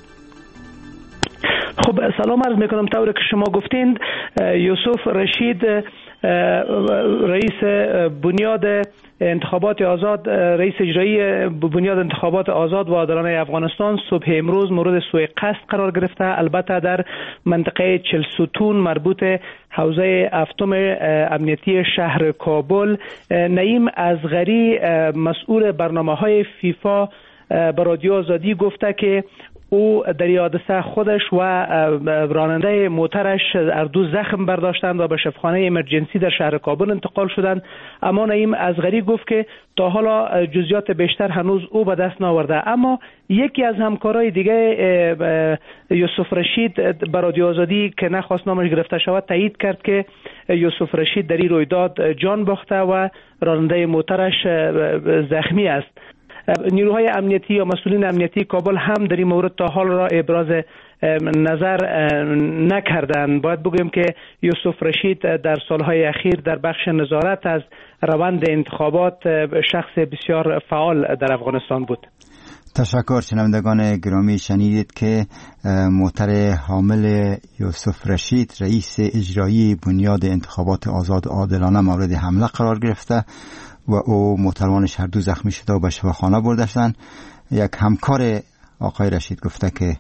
خب سلام عرض میکنم. طور که شما گفتین یوسف رشید رئیس بنیاد انتخابات آزاد، رئیس اجرایی بنیاد انتخابات آزاد و عادلانه افغانستان صبح امروز مورد سوء قصد قرار گرفته، البته در منطقه چلستون مربوط حوزه هفتم امنیتی شهر کابل. نعیم ازغری مسئول برنامه‌های فیفا به رادیو آزادی گفته که او در حادثه خودش و راننده موترش هر دو زخم برداشتند و به شفاخانه امرجنسی در شهر کابل انتقال شدند. اما نعیم ازغری گفت که تا حالا جزئیات بیشتر هنوز او به دست نآورده. اما یکی از همکارای دیگه یوسف رشید به رادیو آزادی که نخواست نامش گرفته شود تایید کرد که یوسف رشید در این رویداد جان باخته و راننده موترش زخمی است. نیروهای امنیتی یا مسئولین امنیتی کابل هم در این مورد تا حال را ابراز نظر نکردند. باید بگویم که یوسف رشید در سالهای اخیر در بخش نظارت از روند انتخابات شخص بسیار فعال در افغانستان بود. تشکر. شنوندگان گرامی، شنیدید که محتر حامل یوسف رشید رئیس اجرایی بنیاد انتخابات آزاد و عادلانه مورد حمله قرار گرفته و او محترمانش هر دو زخمی شده و به شفاخانه برده شدند. یک همکار آقای رشید گفته که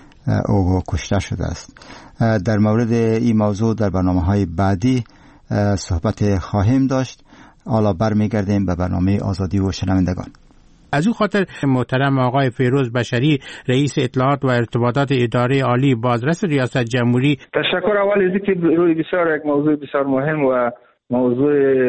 او کشته شده است. در مورد این موضوع در برنامه‌های بعدی صحبت خواهیم داشت. حالا برمیگردیم به برنامه آزادی و شنوندگان. از او خاطر محترم آقای فیروز بشری رئیس اطلاعات و ارتباطات اداره عالی بازرس ریاست جمهوری، تشکر. اول از اینکه روی بسیار یک موضوع بسیار مهم و موضوع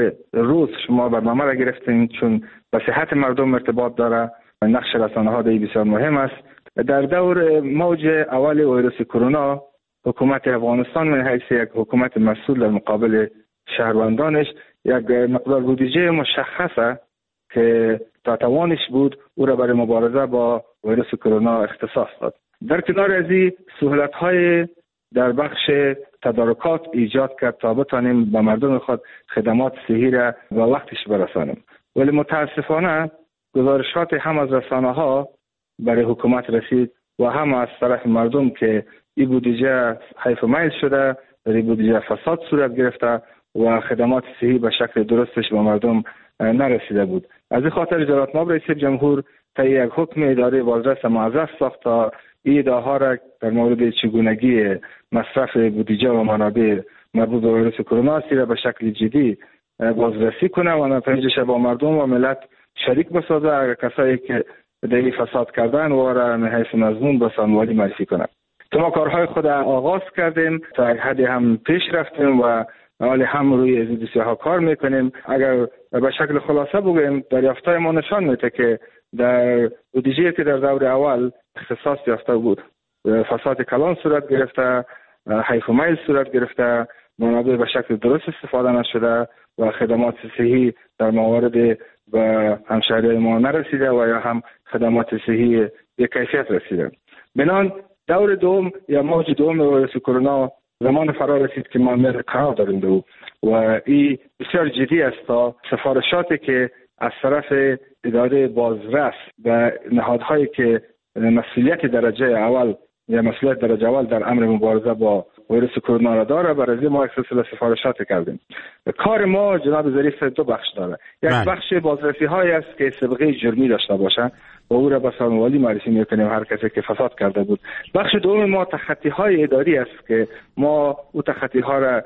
روز شما برنامه را گرفتین، چون به صحت مردم ارتباط داره. نقش رسانه‌ها در بسیار مهم است. در دور موج اول ویروس کرونا حکومت افغانستان من حیث یک حکومت مسئول در مقابل شهروندانش یک مقدار بودجه مشخصه که تا توانش بود او را برای مبارزه با ویروس کرونا اختصاص داد. در کنار از این سهولت‌های در بخش تدارکات ایجاد کرد تا بتانیم به مردم خود خدمات صحی را به وقتش برسانیم. ولی متاسفانه گزارشات هم از رسانه‌ها برای حکومت رسید و هم از طرف مردم که این بودجه حیف و میل شده، در این بودجه فساد صورت گرفته و خدمات صحی به شکل درستش به مردم نرسیده بود. از این خاطر جلالتمآب رئیس جمهور طی یک حکم اداره بازرس موظف ساخت تا این ادعاها را در مورد چگونگی مصرف بودجه و منابع مربوط به ویروس کرونا را به شکل جدی بازرسی کنه و نتایجش با مردم و ملت شریک بسازه. اگر کسایی که در فساد کردن و را من حیث مضمون به ساموالی معرفی کنند. ما کارهای خود آغاز کردیم، تا یک حدی هم پیش رفتیم و حالی هم روی از دوسیه ها کار میکنیم. اگر به شکل خلاصه بگویم، دریافتای ما نشان میده که در بودجه که در دور اول اختصاص یافته بود فساد کلان صورت گرفته، حیف و میل صورت گرفته، منابع به شکل درست استفاده نشده و خدمات صحی در موارد به همشهری ما نرسیده و یا هم خدمات صحی به کیفیت رسیده. بنان دور دوم یا موج دوم ویروس کرونا زمان فرا رسید که ما قرار داریم دو و این بسیار جدی است تا سفارشاتی که از طرف اداره بازرس و نهادهایی که مسئولیت درجه اول یا مسئولیت درجه اول در امر مبارزه با ویروس کرونا را داره، برای ما یک سلسله سفارشات کردیم. کار ما جناب ظریف دو بخش داره. یک بخش بازرسی های است که سابقه جرمی داشته باشند و او را به ساموالی معرفی میکنیم هر کسی که فساد کرده بود. بخش دوم ما تخطی های اداری است که ما او تخطی ها را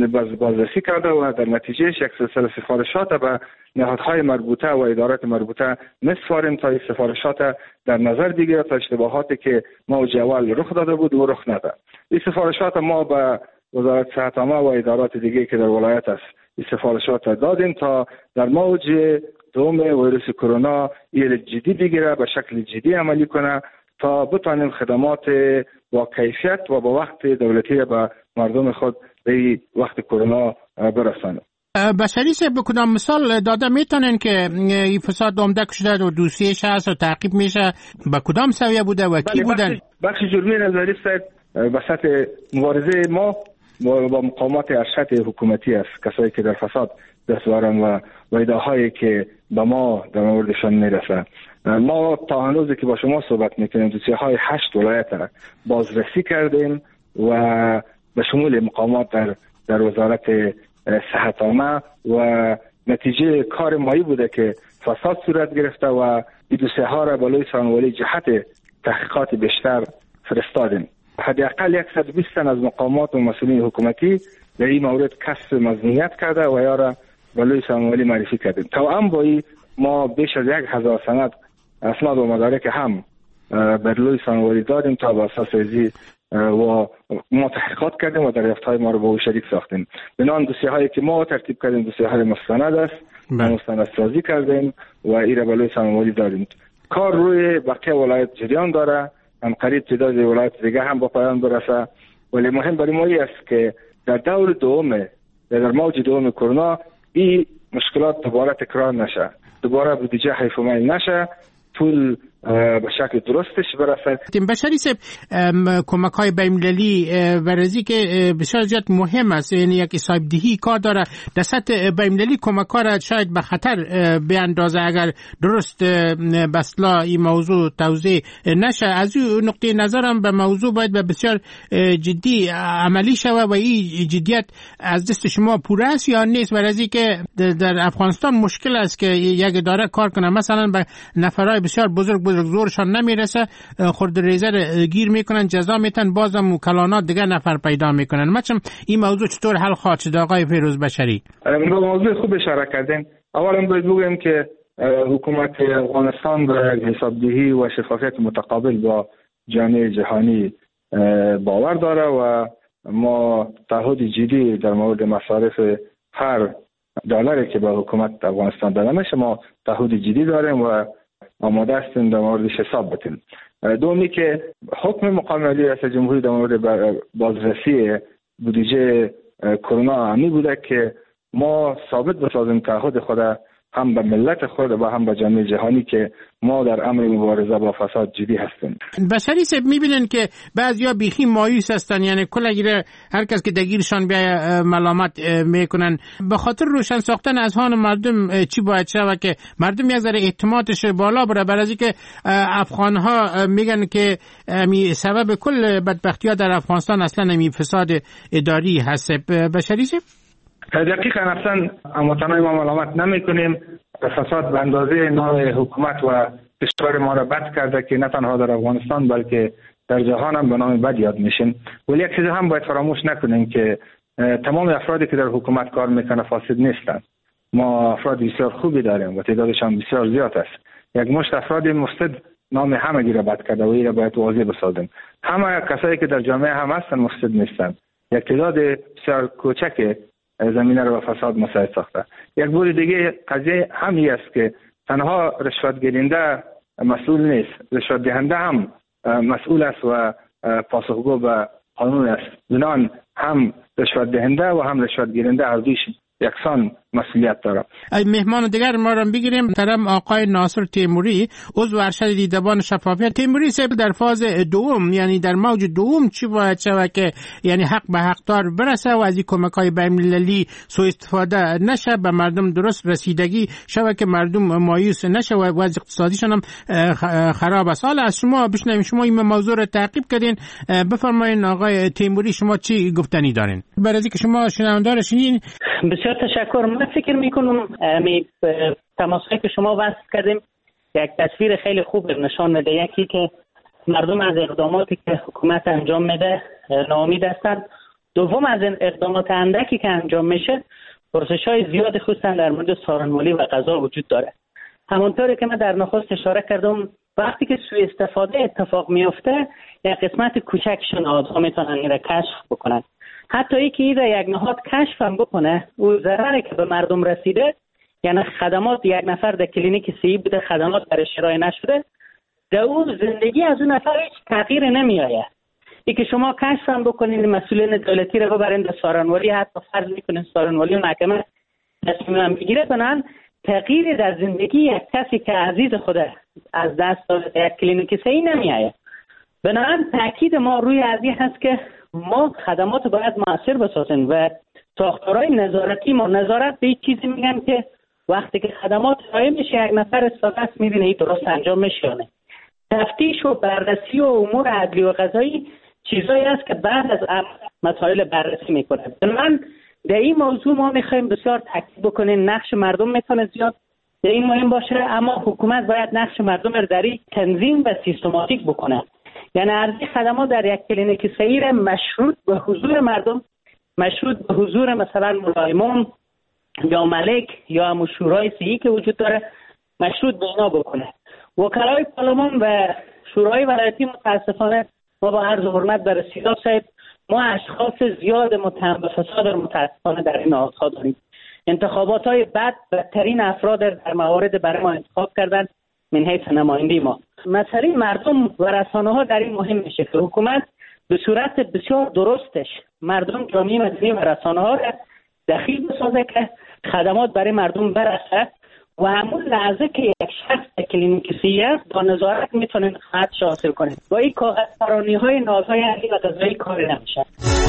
بازرسی کرده و در نتیجهش یک سلسله سفارشات به نهادهای مربوطه و ادارات مربوطه میسپاریم تا این سفارشات در نظر بگیره تا اشتباهاتی که موج اول رخ داده بود و رخ نده. این سفارشات ما به وزارت صحت عامه و ادارات دیگه که در ولایت است این سفارشات دادیم تا در موج دوم ویروس کرونا این جدی بگیره، به شکل جدی عملی کنه تا بتانیم خدمات با کیفیت و با وقت دولتی به مردم خود به وقت کرونا برسانیم. بشری صاحب به کدام مثال داده میتونن که این فساد دامدک شده و دوسیش هست و تعقیب میشه به کدام سویه بوده و کی بودن؟ بخش جرمی نظری صاحب به سطح مبارزه ما با مقامات ارشد حکومتی است، کسایی که در فساد دست دارن و ادعاهایی که به ما در موردشان میرسه. ما تا هنوزی که با شما صحبت میکنیم دوسیه‌های 8 ولایت را بازرسی کردیم و به شمول مقامات در وزارت صحت عامه و نتیجه کار مایی بوده که فساد صورت گرفته و این دوسیه‌ها را بالای ساموالی جهت تحقیقات بیشتر فرستادیم. حداقل 120 تن از مقامات و مسئولین حکومتی در این مورد کسب مظنونیت کرده و یا را بالای ساموالی معرفی کردیم. توأم با این ما بیش از 1000 سند اسناد و مدارک هم بالای ساموالی دادیم تا به اساس ازی و ما تحقیقات کردیم و دریافت‌های ما رو با او شریک ساختیم. بنابراین دوسیه‌هایی که ما ترتیب کردیم دوسیه‌های مستند است، مستند سازی کردیم و این را بالای ساموالی داریم. کار روی بقیه ولایت جریان داره، هم قریب تعداد ولایت دیگه هم با پایان برسه، ولی مهم برای ما است که در دور دوم در موج دوم کرونا این مشکلات دوباره تکرار نشه، دوباره بودجه حیف و میل نشه، پول به شکل درستش برسد. بشری صاحب، کمک‌های بین‌المللی ورزی که بسیار زیاد مهم است، یعنی یک حسابدهی کار داره در سطح بین‌المللی کمک‌ها را شاید به خطر بیاندازه اگر درست به اصطلاح این موضوع توضیح نشه. از اون نقطه نظرم به موضوع باید به بسیار جدی عملی شود و این جدیت از دست شما پوره است یا نیست؟ ورزی که در افغانستان مشکل است که یک اداره کار کنه، مثلا به نفرای بسیار بزرگ زورشان نمیرسه، خرد ریزه گیر میکنن، جزا میتن، بازم وکلانات دیگه نفر پیدا میکنن. مثلا این موضوع چطور حل خواهد شد آقای فیروز بشری؟ به موضوع خوب اشاره کردین. اولا باید بگویم که حکومت افغانستان به حسابدهی و شفافیت متقابل با جامعه جهانی باور داره و ما تعهد جدی در مورد مصارف هر دلاری که به حکومت افغانستان داده میشه ما تعهد جدی داریم و آماده هستیم در موردش حساب بتیم. دومی که حکم مقام ملی ریاست جمهوری در مورد بازرسی بودجه کرونا همی بوده که ما ثابت بسازیم تعهد خود هم به ملت خود و هم به جامعه جهانی که ما در امر مبارزه با فساد جدی هستیم. بشری صاحب، میبینن که بعضیا بیخی مایوس هستن، یعنی کلگیره هر کس که دگیرشان بیا ملامت میکنن به خاطر روشن ساختن اذهان مردم. چی باید شود که مردم یک ذره اعتمادش بالا بره؟ برای که افغانها میگن که سبب کل بدبختی ها در افغانستان اصلا فساد اداری هست. بشری صاحب، دقیقاً اصلا متنای ما ملامت نمی کنیم. فساد به اندازه نام حکومت و کشور ما را بد کرده که نه تنها در افغانستان بلکه در جهان هم به نام بد یاد میشیم. ولی یک چیز هم باید فراموش نکنیم که تمام افرادی که در حکومت کار میکنه فاسد نیستند. ما افراد بسیار خوبی داریم و تعدادشان بسیار زیاد است. یک مشت افراد مفسد نام همگی را بد کرده و این را باید واضح بسازیم. همه کسایی که در جامعه هم هستند مفسد نیستند. یک تعداد بسیار کوچک زمینه رو به فساد مساعد ساخته. یک بار دیگه قضیه همی است که تنها رشوت گیرنده مسئول نیست، رشوت دهنده هم مسئول است و پاسخگو به قانون است. بنابراین هم رشوت دهنده و هم رشوت گیرنده هر دویش یکسان مسئولیت داره. مهمان دیگر ما را بگیریم. محترم آقای ناصر تیموری، عضو ارشد دیدبان شفافیت. تیموری صاحب، در فاز دوم یعنی در موج دوم چی باید شود که یعنی حق به حقدار برسه و از این کمک‌های بین‌المللی سوء استفاده نشه، به مردم درست رسیدگی شود که مردم مایوس نشه و وضع اقتصادیشون هم خراب است؟ حالا از شما بشنویم، شما این موضوع را تعقیب کردین. بفرمایید آقای تیموری، شما چی گفتنی دارین؟ برای اینکه شما شنوندار شین. بسیار تشکر. من فکر میکنم تماسایی که شما وصل کردیم یک تصویر خیلی خوب نشان میده. یکی که مردم از اقداماتی که حکومت انجام میده ناامید هستند. دوم از این اقدامات اندکی که انجام میشه پرسش‌های زیاد خصوصا در مورد سارنوالی و قضا وجود داره. همونطوری که من در نخست اشاره کردم وقتی که سوء استفاده اتفاق میفته یک قسمت کوچکشون آدم میتونن این را کشف بکنن. حتی ای که این را یک نهاد کشف هم بکنه، او ضرری که به مردم رسیده، یعنی خدمات یک نفر در کلینیک سی بوده خدمات برش ارائه نشده، در اون زندگی از اون نفر هیچ تغییر نمی آید. ای که شما کشف هم بکنید مسئولین دولتی را ببرید سارنوالی، حتی فرض میکنید سارنوالی محکمه تصمیم هم بگیره، بنان تغییر در زندگی یک کسی که عزیز خوده از دست داده یک کلینیک سی نمی آید. بنابراین تاکید ما روی ازی هست که ما خدمات باید مؤثر بسازیم و ساختارهای نظارتی ما نظارت به چیزی میگن که وقتی که خدمات ارائه میشه یک نفر استاد است میبینه این درست انجام میشه. تفتیش و بررسی و امور عدلی و قضایی چیزایی است که بعد از مسائل بررسی میکنه. من در این موضوع ما میخوایم بسیار تاکید بکنیم نقش مردم میتونه زیاد در این مهم باشه، اما حکومت باید نقش مردم رو در این تنظیم و سیستماتیک بکنه. یعنی ارزی خدمات در یک کلینیک سیر مشروط به حضور مردم، مشروط به حضور مثلا ملایمون یا ملک یا هم شورای صحی که وجود داره مشروط به اینا بکنه. وکلای پارلمان و شورای ولایتی متاسفانه ما با عرض حرمت در رسیدات صاحب ما اشخاص زیاد متهم به فساد متاسفانه در این نهادها داریم. انتخابات های بدترین افراد در موارد برای ما انتخاب کردن من حیث نمایندگی ما. مسئله مردم و رسانه ها در این مهم میشه که حکومت به صورت بسیار درستش مردم، جامعه مدنی و رسانه ها را دخیل بسازه که خدمات برای مردم برسه و همون لحظه که یک شخص کلینیکی است با نظارت میتونین خدش حاصل کنید. با این کاغذپرانی های نازهای علی و غذایی کار نمیشه.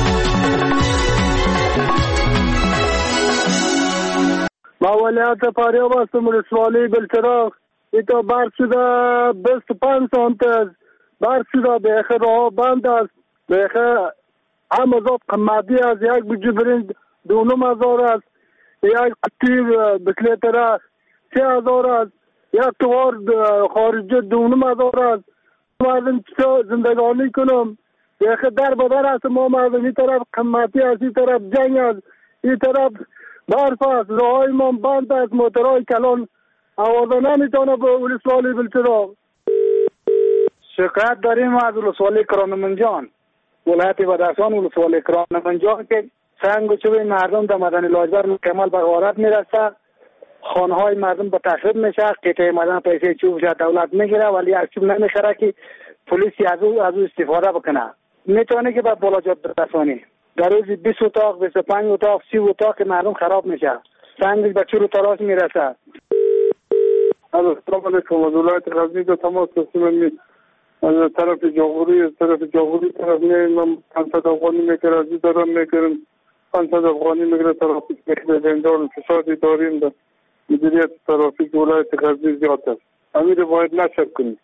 ما ولیعت فاریاب هستم، ولسوالی بلچراغ. ایتا برف شده 25 سانت است. برف شده بیخه راه بند است. بیخه هم ازاد قمادی است. یک بجی برنج 2,000 است. یک قطی بسلیتره 3,000 است. یک توار خارجی 2,000 است. مردم زندگانی کنم بیخه در بدر است. ما مردم این طرف قمادی است، این طرف جنگ است، این طرف برف است، راهای ما بند است، موترهای کلان آوازه نمیتونه به ولسوالی بلچراغ. شکایت داریم از ولسوالی کرانمنجان، ولایت بدخشان، ولسوالی کرانمنجان که سنگ و چوب مردم در مدن لاجبر مکمل به غارت میرسه، خانهای مردم به تخریب میشه، قطعه مدن پیسه چوب دولت میگیره ولی از چوب نمیخره که پلیسی از او استفاده بکنه. میتونه که به بالا جاده برسانی. در روز 20 اتاق، 25 اتاق، 30 اتاق مردم خراب میشه. سنگ به چور و تراش میرسه. السلام علیکم. از ولایت غزنی به تماس هستم. از طرف جمهوری طرف میایم. 500 افغانی میگیره، از این دارم میگیرم 500 افغانی میگیره. ترافیک میگیره، فسادی داریم. در مدیریت ترافیک ولایت غزنی زیاد است. امیر باید نشک کنیم.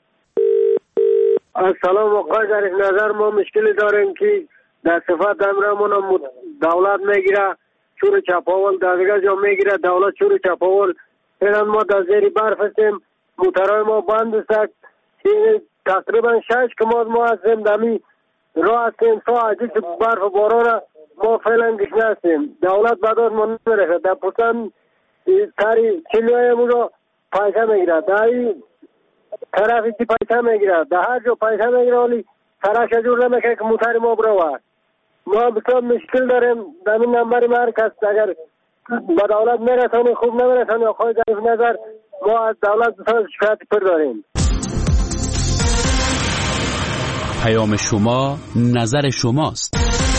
السلام آقای، در این نظر ما مشکلی داریم که در صفت امرمون دولت میگیره چور چپاول، در دیگه جا میگیره دولت چور چپاول. اینان ما در زیر برف هستیم، موترهای ما بند است. تقریبا 6 کماد ما هستیم دمی راه هستیم. سا عجیز برف و باران ما فعلا گشنه هستیم. دولت بداد ما نمیرسه. در پوستان کاری چلیهای مونو پیسه میگیره، در این طرفی که پیسه میگیره، در هر جا پیسه میگیره ولی سرش جور نمیکنه که موتر ما بروه. ما بسیار مشکل داریم. در این نمبر مرکز اگر به دولت میرسانی خوب نمیرسانی. آقای در این نظر ما از دولت بسیار شکایت پر داریم. پیام شما نظر شماست.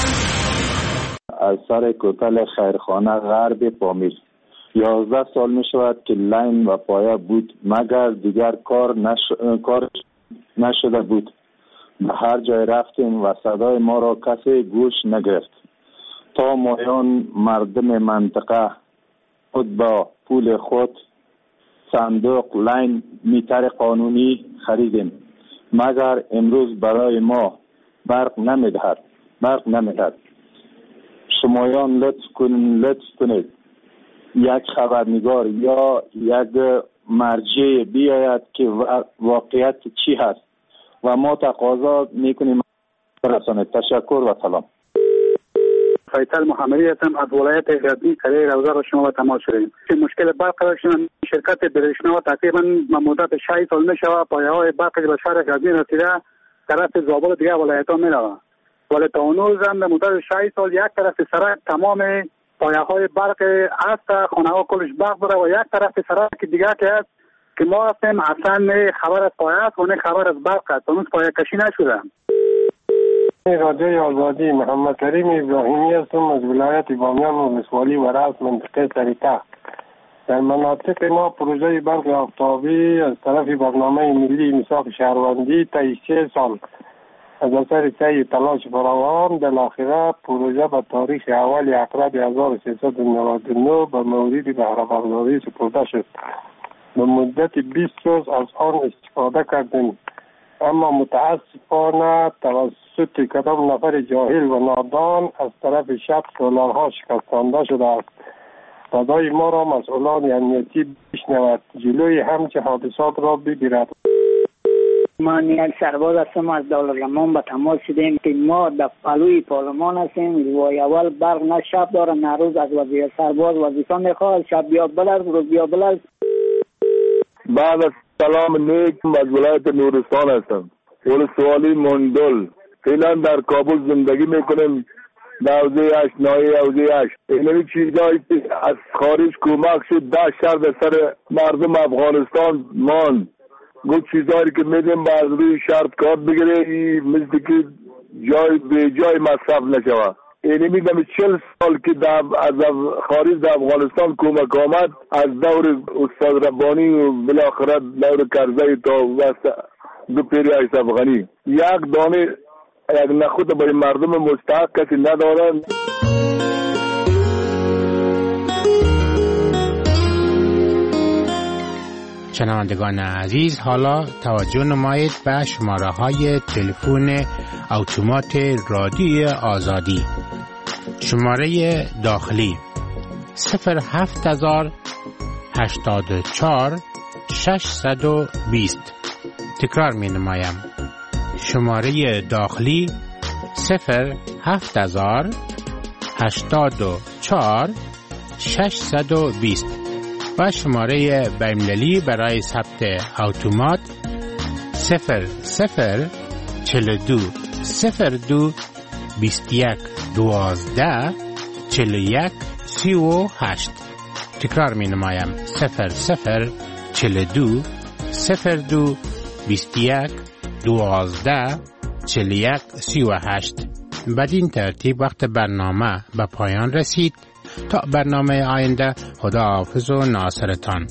از سر کوتل خیرخانه غرب پامیر 11 سال می شود که لین و پایه بود مگر دیگر کار نشده بود. به هر جای رفتیم و صدای ما را کسی گوش نگرفت. تا مایان مردم منطقه خود با پول خود صندوق لین میتر قانونی خریدیم مگر امروز برای ما برق نمیدهد. شمایان لطف کنید یک خبرنگار یا یک مرجع بیاید که واقعیت چی هست و ما تقاضا میکنیم برسانید. تشکر و سلام. فیصل محمدی هستم از ولایت غزنی. کره روزه را شما با تماس شدیم که مشکل برق داشتیم. شرکت برشنا تقریبا مدت 6 سال میشوه پایه های برق به شهر غزنی رسیده، طرف زابل دیگه ولایت ها میروه ولی تا هنوز هم مدت 6 سال یک طرف سرک تمام پایه های برق است، خانه ها کلش برق داره و یک طرف سرک دیگه که است که ما هستیم اصلا نه خبر از پایه است و نه خبر از برق است. هنوز پایه کشی نشده. رادیوی آزادی محمد کریم ابراهیمی هستم از ولایت بامیان و ولسوالی و رأس منطقه سریته. در مناطق ما پروژه برق آفتابی از طرف برنامه ملی میثاق شهروندی تا 3 سال از اثر سعی تلاش فراوان بالاخره پروژه به تاریخ اول اکتبر 1399 به مورد بهره‌برداری سپرده شد. به مدت 20 روز از آن استفاده کردیم، اما متاسفانه توسط کدام نفر جاهل و نادان از طرف شب سولارها شکستانده شده است. صدای ما را مسئولان امنیتی بشنود، جلوی همچه حادثات را بگیرد. ما نیل سرباز هستم از دولت‌رمان به تماس شدیم که ما در پلوی پارلمان هستیم و اول برق نه شب داره نه روز. از وزیر سرباز وظیفه میخواد شب بیا بلد روز بیا بلد. بعد از سلام نیک از ولایت نورستان هستم، ولسوالی مندل. فعلا در کابل زندگی میکنیم، در حوزه 8 ناحیه حوزه 8. اینمی چیزایی که از خارج کمک شد 10 شهر در سر مردم افغانستان مان گفت چیزایی که میدیم باز روی شرط کار بگیره مثل که جای به جای مصرف نشوه. یعنی میگم 40 سال که از خارج در افغانستان کمک آمد، از دور استاد ربانی و بالاخره دور کرزی تا وسط دو پیری اشرف غنی، یک دانه یک نخود برای مردم مستحق کسی ندارن. شنوندگان عزیز، حالا توجه نمایید به شماره های تلفن اتومات رادیوی آزادی. شماره داخلی 07084 620. تکرار می نمایم. شماره داخلی 07084 620 و شماره بین‌المللی برای ثبت اتومات 0042 02 21 12 41 38. تکرار می نمایم 0042 02 21 12 41 38. بدین ترتیب وقت برنامه به پایان رسید. تا برنامه آینده، خدا حافظ و ناصرتان.